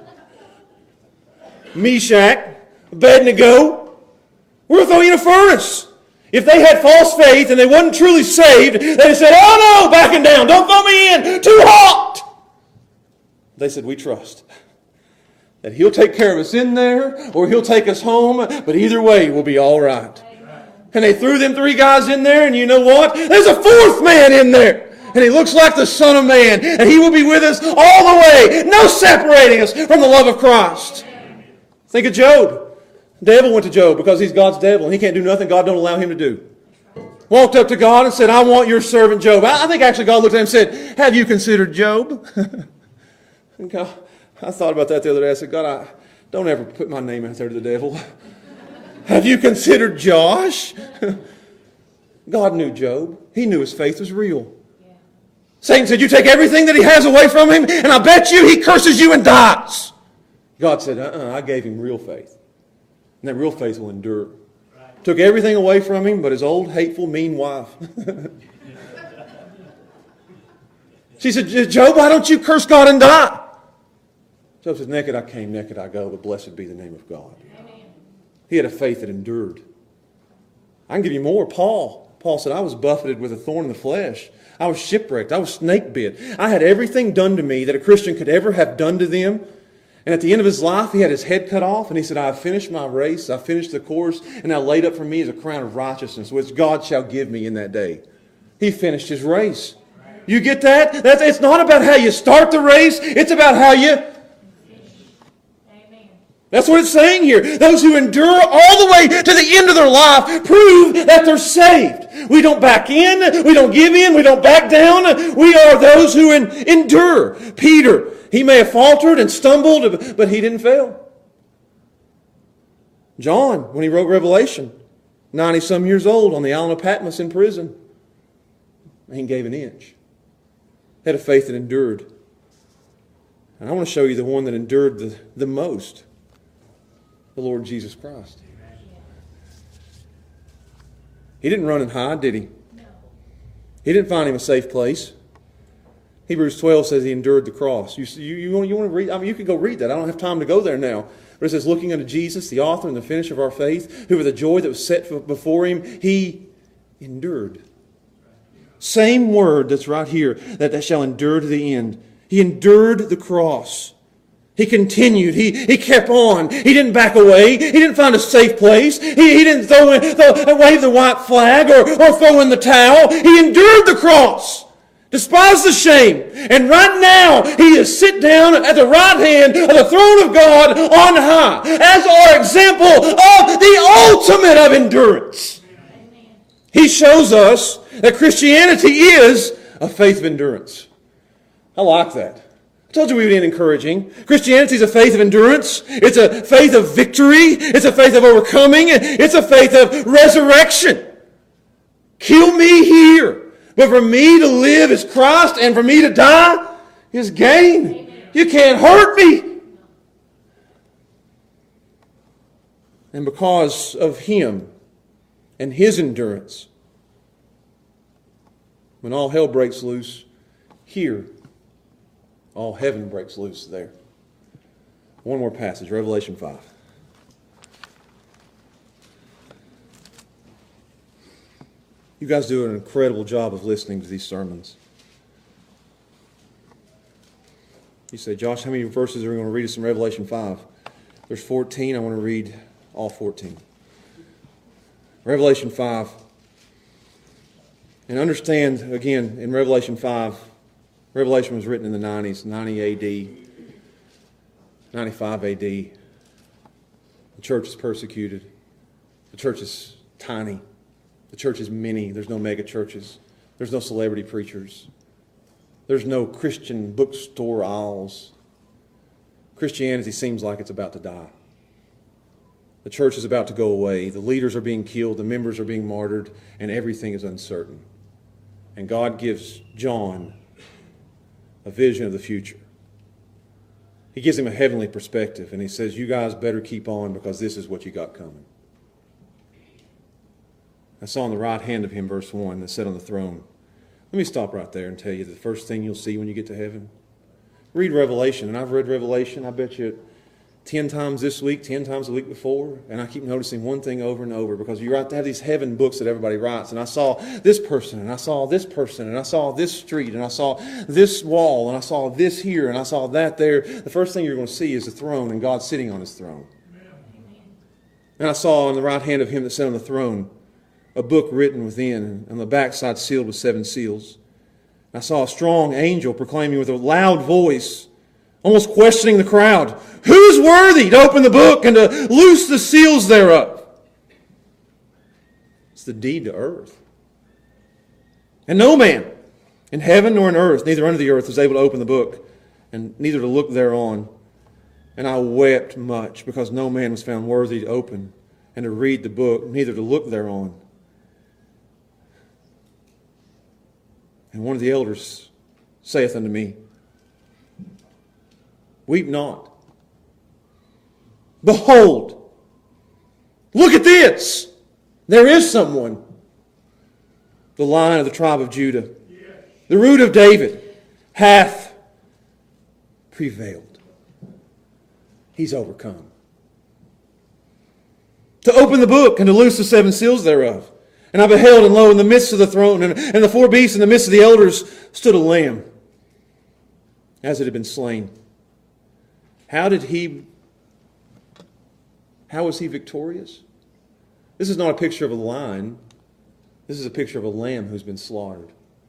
Meshach, Abednego, we're throwing you in a furnace. If they had false faith and they wasn't truly saved, they'd have said, oh no, backing down, don't throw me in, too hot. They said, we trust that He'll take care of us in there or He'll take us home, but either way, we'll be all right. And they threw them 3 guys in there, and you know what? There's a 4th man in there. And he looks like the Son of Man, and He will be with us all the way. No separating us from the love of Christ. Think of Job. The devil went to Job because he's God's devil, and he can't do nothing God don't allow him to do. Walked up to God and said, I want your servant Job. I think actually God looked at him and said, have you considered Job? And God, I thought about that the other day. I said, God, I don't ever put my name out there to the devil. Have you considered Josh? God knew Job. He knew his faith was real. Satan said, you take everything that he has away from him, and I bet you he curses you and dies. God said, I gave him real faith. And that real faith will endure. Right. Took everything away from him but his old, hateful, mean wife. She said, Job, why don't you curse God and die? Job said, naked I came, naked I go, but blessed be the name of God. Amen. He had a faith that endured. I can give you more. Paul said, I was buffeted with a thorn in the flesh. I was shipwrecked. I was snake bit. I had everything done to me that a Christian could ever have done to them. And at the end of his life, he had his head cut off, and he said, I have finished my race, I finished the course, and now laid up for me is a crown of righteousness, which God shall give me in that day. He finished his race. You get that? It's not about how you start the race, it's about how you... Amen. That's what it's saying here. Those who endure all the way to the end of their life prove that they're saved. We don't back in, we don't give in, we don't back down. We are those who endure. Peter, he may have faltered and stumbled, but he didn't fail. John, when he wrote Revelation, 90-some years old on the island of Patmos in prison, he gave an inch. Had a faith that endured. And I want to show you the one that endured the most, the Lord Jesus Christ. He didn't run and hide, did he? No. He didn't find him a safe place. Hebrews 12 says he endured the cross. You want to read? I mean, you can go read that. I don't have time to go there now. But it says, looking unto Jesus, the author and the finisher of our faith, who for the joy that was set before him, he endured. Same word that's right here, that shall endure to the end. He endured the cross. He continued. He kept on. He didn't back away. He didn't find a safe place. He didn't wave the white flag or throw in the towel. He endured the cross. Despised the shame. And right now, he is sit down at the right hand of the throne of God on high as our example of the ultimate of endurance. He shows us that Christianity is a faith of endurance. I like that. I told you we would be encouraging. Christianity is a faith of endurance. It's a faith of victory. It's a faith of overcoming. It's a faith of resurrection. Kill me here. But for me to live is Christ, and for me to die is gain. Amen. You can't hurt me. And because of Him and His endurance, when all hell breaks loose here, all heaven breaks loose there. One more passage, Revelation 5. You guys do an incredible job of listening to these sermons. You say, Josh, how many verses are we going to read us in Revelation 5? There's 14. I want to read all 14. Revelation 5. And understand, again, in Revelation 5, Revelation was written in the 90s, 90 AD, 95 AD. The church is persecuted. The church is tiny. The church is many. There's no mega churches. There's no celebrity preachers. There's no Christian bookstore aisles. Christianity seems like it's about to die. The church is about to go away. The leaders are being killed. The members are being martyred. And everything is uncertain. And God gives John a vision of the future. He gives him a heavenly perspective, and he says, you guys better keep on because this is what you got coming. I saw on the right hand of him, verse 1, that sat on the throne. Let me stop right there and tell you the first thing you'll see when you get to heaven. Read Revelation, and I've read Revelation, I bet you 10 times this week, 10 times the week before, and I keep noticing one thing over and over because you have these heaven books that everybody writes, and I saw this person, and I saw this person, and I saw this street, and I saw this wall, and I saw this here, and I saw that there. The first thing you're going to see is the throne and God sitting on his throne. And I saw on the right hand of him that sat on the throne a book written within, and on the backside sealed with 7 seals. And I saw a strong angel proclaiming with a loud voice, almost questioning the crowd, who is worthy to open the book and to loose the seals thereof? It's the deed to earth. And no man in heaven nor in earth, neither under the earth, was able to open the book, and neither to look thereon. And I wept much, because no man was found worthy to open and to read the book, neither to look thereon. And one of the elders saith unto me, weep not. Behold, look at this. There is someone. The Lion of the tribe of Judah, the Root of David, hath prevailed. He's overcome. To open the book and to loose the 7 seals thereof. And I beheld, and lo, in the midst of the throne, and the 4 beasts in the midst of the elders, stood a lamb, as it had been slain. How was he victorious? This is not a picture of a lion. This is a picture of a lamb who's been slaughtered.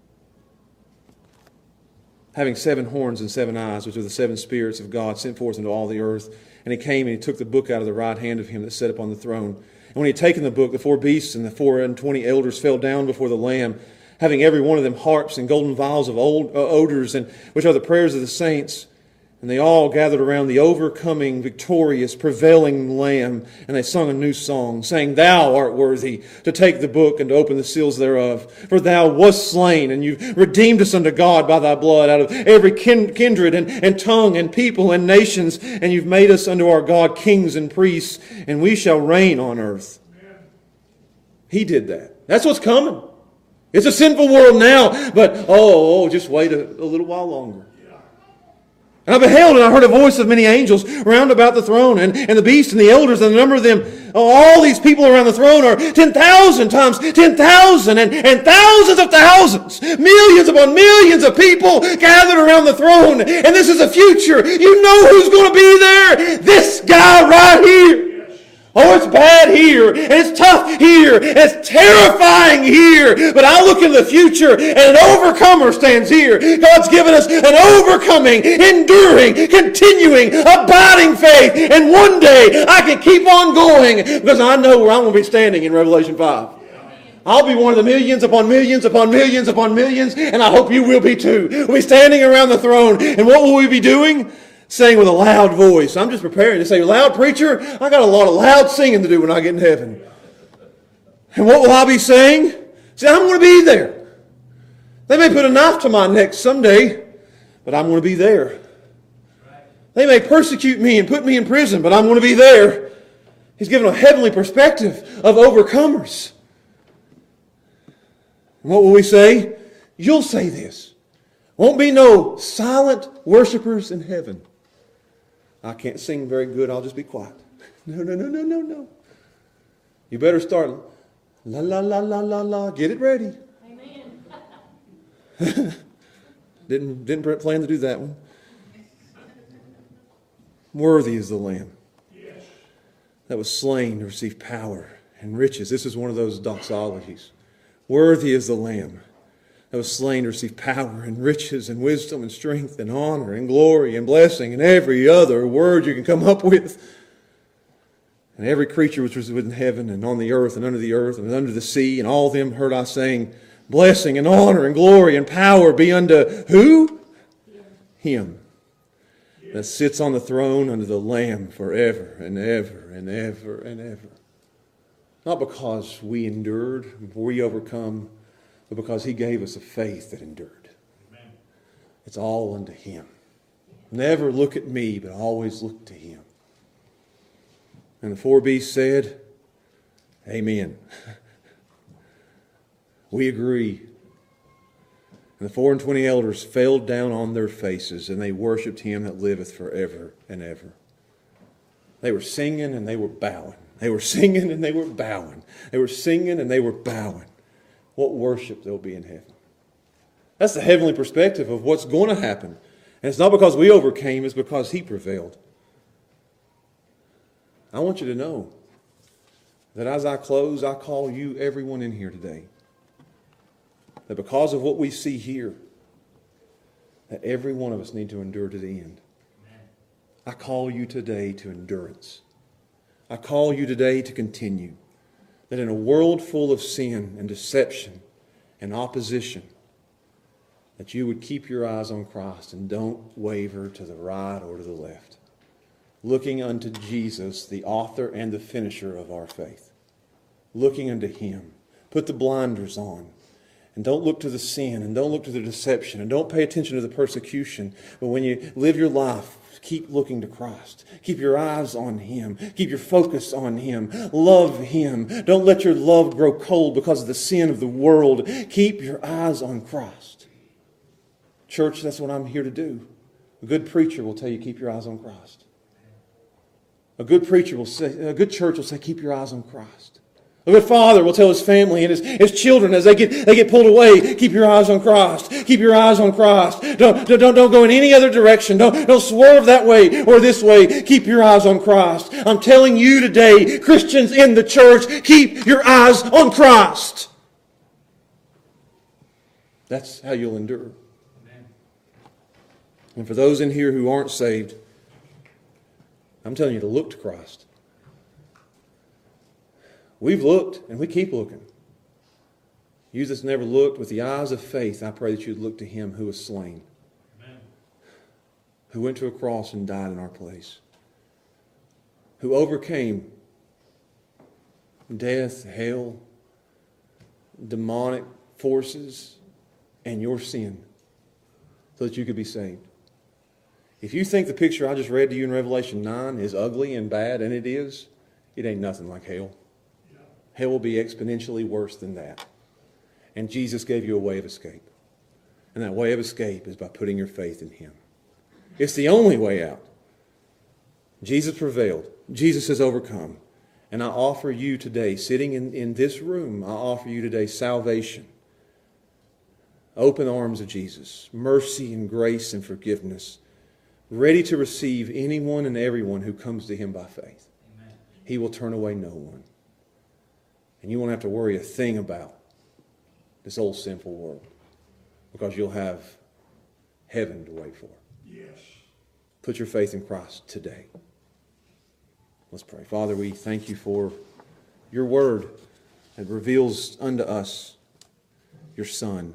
Having 7 horns and 7 eyes, which are the 7 spirits of God sent forth into all the earth. And he came and he took the book out of the right hand of him that sat upon the throne. And when he had taken the book, the 4 beasts and the 24 elders fell down before the Lamb, having every one of them harps and golden vials of odors, and which are the prayers of the saints. And they all gathered around the overcoming, victorious, prevailing Lamb, and they sung a new song, saying, Thou art worthy to take the book and to open the seals thereof. For thou wast slain, and you redeemed us unto God by thy blood out of every kindred and tongue and people and nations, and you've made us unto our God kings and priests, and we shall reign on earth. Amen. He did that. That's what's coming. It's a sinful world now, but just wait a little while longer. And I beheld, and I heard a voice of many angels round about the throne, and the beast and the elders, and the number of them, all these people around the throne are 10,000 times 10,000, and thousands of thousands, millions upon millions of people gathered around the throne. And this is the future. You know who's going to be there? This guy right here. Oh, it's bad here, and it's tough here, and it's terrifying here. But I look in the future, and an overcomer stands here. God's given us an overcoming, enduring, continuing, abiding faith. And one day, I can keep on going, because I know where I'm going to be standing in Revelation 5. I'll be one of the millions upon millions upon millions upon millions, and I hope you will be too. We'll be standing around the throne, and what will we be doing? Saying with a loud voice. I'm just preparing to say, loud preacher, I got a lot of loud singing to do when I get in heaven. And what will I be saying? See, I'm going to be there. They may put a knife to my neck someday, but I'm going to be there. They may persecute me and put me in prison, but I'm going to be there. He's given a heavenly perspective of overcomers. And what will we say? You'll say this. Won't be no silent worshipers in heaven. I can't sing very good. I'll just be quiet. No. You better start la la la la la la. Get it ready. Amen. Didn't plan to do that one. Worthy is the Lamb that was slain to receive power and riches. This is one of those doxologies. Worthy is the Lamb that was slain to receive power and riches and wisdom and strength and honor and glory and blessing and every other word you can come up with. And every creature which was within heaven and on the earth and under the earth and under the sea, and all of them heard I saying, blessing and honor and glory and power be unto who? Him that sits on the throne under the Lamb forever and ever and ever and ever. Not because we endured, we overcome, but because He gave us a faith that endured. Amen. It's all unto Him. Never look at me, but always look to Him. And the four beasts said, Amen. We agree. And the 24 elders fell down on their faces, and they worshipped Him that liveth forever and ever. They were singing and they were bowing. They were singing and they were bowing. They were singing and they were bowing. What worship there'll be in heaven. That's the heavenly perspective of what's going to happen. And it's not because we overcame, it's because He prevailed. I want you to know that as I close, I call you, everyone in here today, that because of what we see here, that every one of us need to endure to the end. I call you today to endurance. I call you today to continue. That in a world full of sin and deception and opposition, that you would keep your eyes on Christ and don't waver to the right or to the left. Looking unto Jesus, the author and the finisher of our faith. Looking unto Him. Put the blinders on. And don't look to the sin and don't look to the deception and don't pay attention to the persecution. But when you live your life, keep looking to Christ. Keep your eyes on Him. Keep your focus on Him. Love Him. Don't let your love grow cold because of the sin of the world. Keep your eyes on Christ. Church, that's what I'm here to do. A good preacher will tell you, keep your eyes on Christ. A good preacher will say, a good church will say, keep your eyes on Christ. A good father will tell his family and his children as they get pulled away, keep your eyes on Christ. Keep your eyes on Christ. Don't go in any other direction. Don't swerve that way or this way. Keep your eyes on Christ. I'm telling you today, Christians in the church, keep your eyes on Christ. That's how you'll endure. Amen. And for those in here who aren't saved, I'm telling you to look to Christ. We've looked and we keep looking. You that's never looked with the eyes of faith, I pray that you'd look to Him who was slain. Amen. Who went to a cross and died in our place. Who overcame death, hell, demonic forces, and your sin so that you could be saved. If you think the picture I just read to you in Revelation 9 is ugly and bad, and it is, it ain't nothing like hell. Hell will be exponentially worse than that. And Jesus gave you a way of escape. And that way of escape is by putting your faith in Him. It's the only way out. Jesus prevailed. Jesus has overcome. And I offer you today, sitting in this room, I offer you today salvation. Open arms of Jesus. Mercy and grace and forgiveness. Ready to receive anyone and everyone who comes to Him by faith. Amen. He will turn away no one. And you won't have to worry a thing about this old sinful world because you'll have heaven to wait for. Yes. Put your faith in Christ today. Let's pray. Father, we thank you for your word that reveals unto us your Son.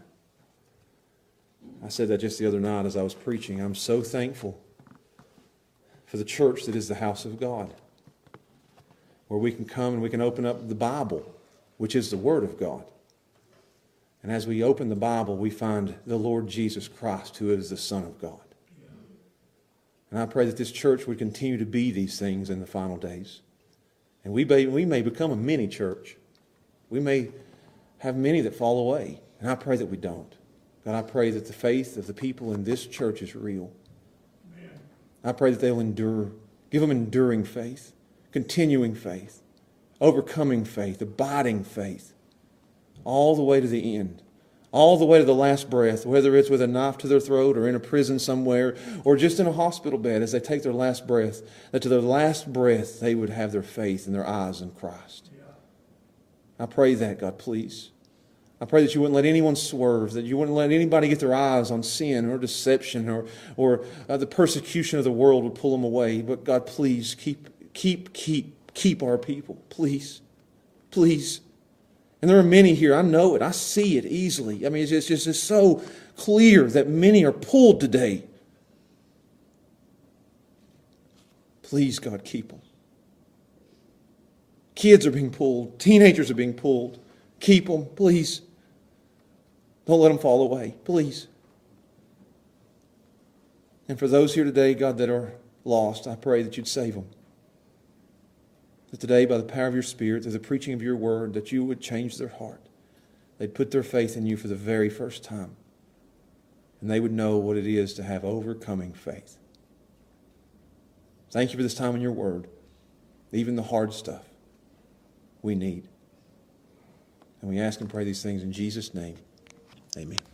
I said that just the other night as I was preaching. I'm so thankful for the church that is the house of God, where we can come and we can open up the Bible, which is the Word of God. And as we open the Bible, we find the Lord Jesus Christ, who is the Son of God. And I pray that this church would continue to be these things in the final days. And we may become a mini church. We may have many that fall away. And I pray that we don't. God, I pray that the faith of the people in this church is real. Amen. I pray that they'll endure. Give them enduring faith, continuing faith, overcoming faith, abiding faith, all the way to the end, all the way to the last breath, whether it's with a knife to their throat or in a prison somewhere or just in a hospital bed as they take their last breath, that to their last breath they would have their faith and their eyes in Christ. I pray that, God, please. I pray that you wouldn't let anyone swerve, that you wouldn't let anybody get their eyes on sin or deception or the persecution of the world would pull them away. But God, please keep our people. Please. Please. And there are many here. I know it. I see it easily. I mean, it's just so clear that many are pulled today. Please, God, keep them. Kids are being pulled. Teenagers are being pulled. Keep them, please. Don't let them fall away, please. And for those here today, God, that are lost, I pray that you'd save them. That today, by the power of your Spirit, through the preaching of your word, that you would change their heart. They'd put their faith in you for the very first time. And they would know what it is to have overcoming faith. Thank you for this time in your word. Even the hard stuff we need. And we ask and pray these things in Jesus' name. Amen.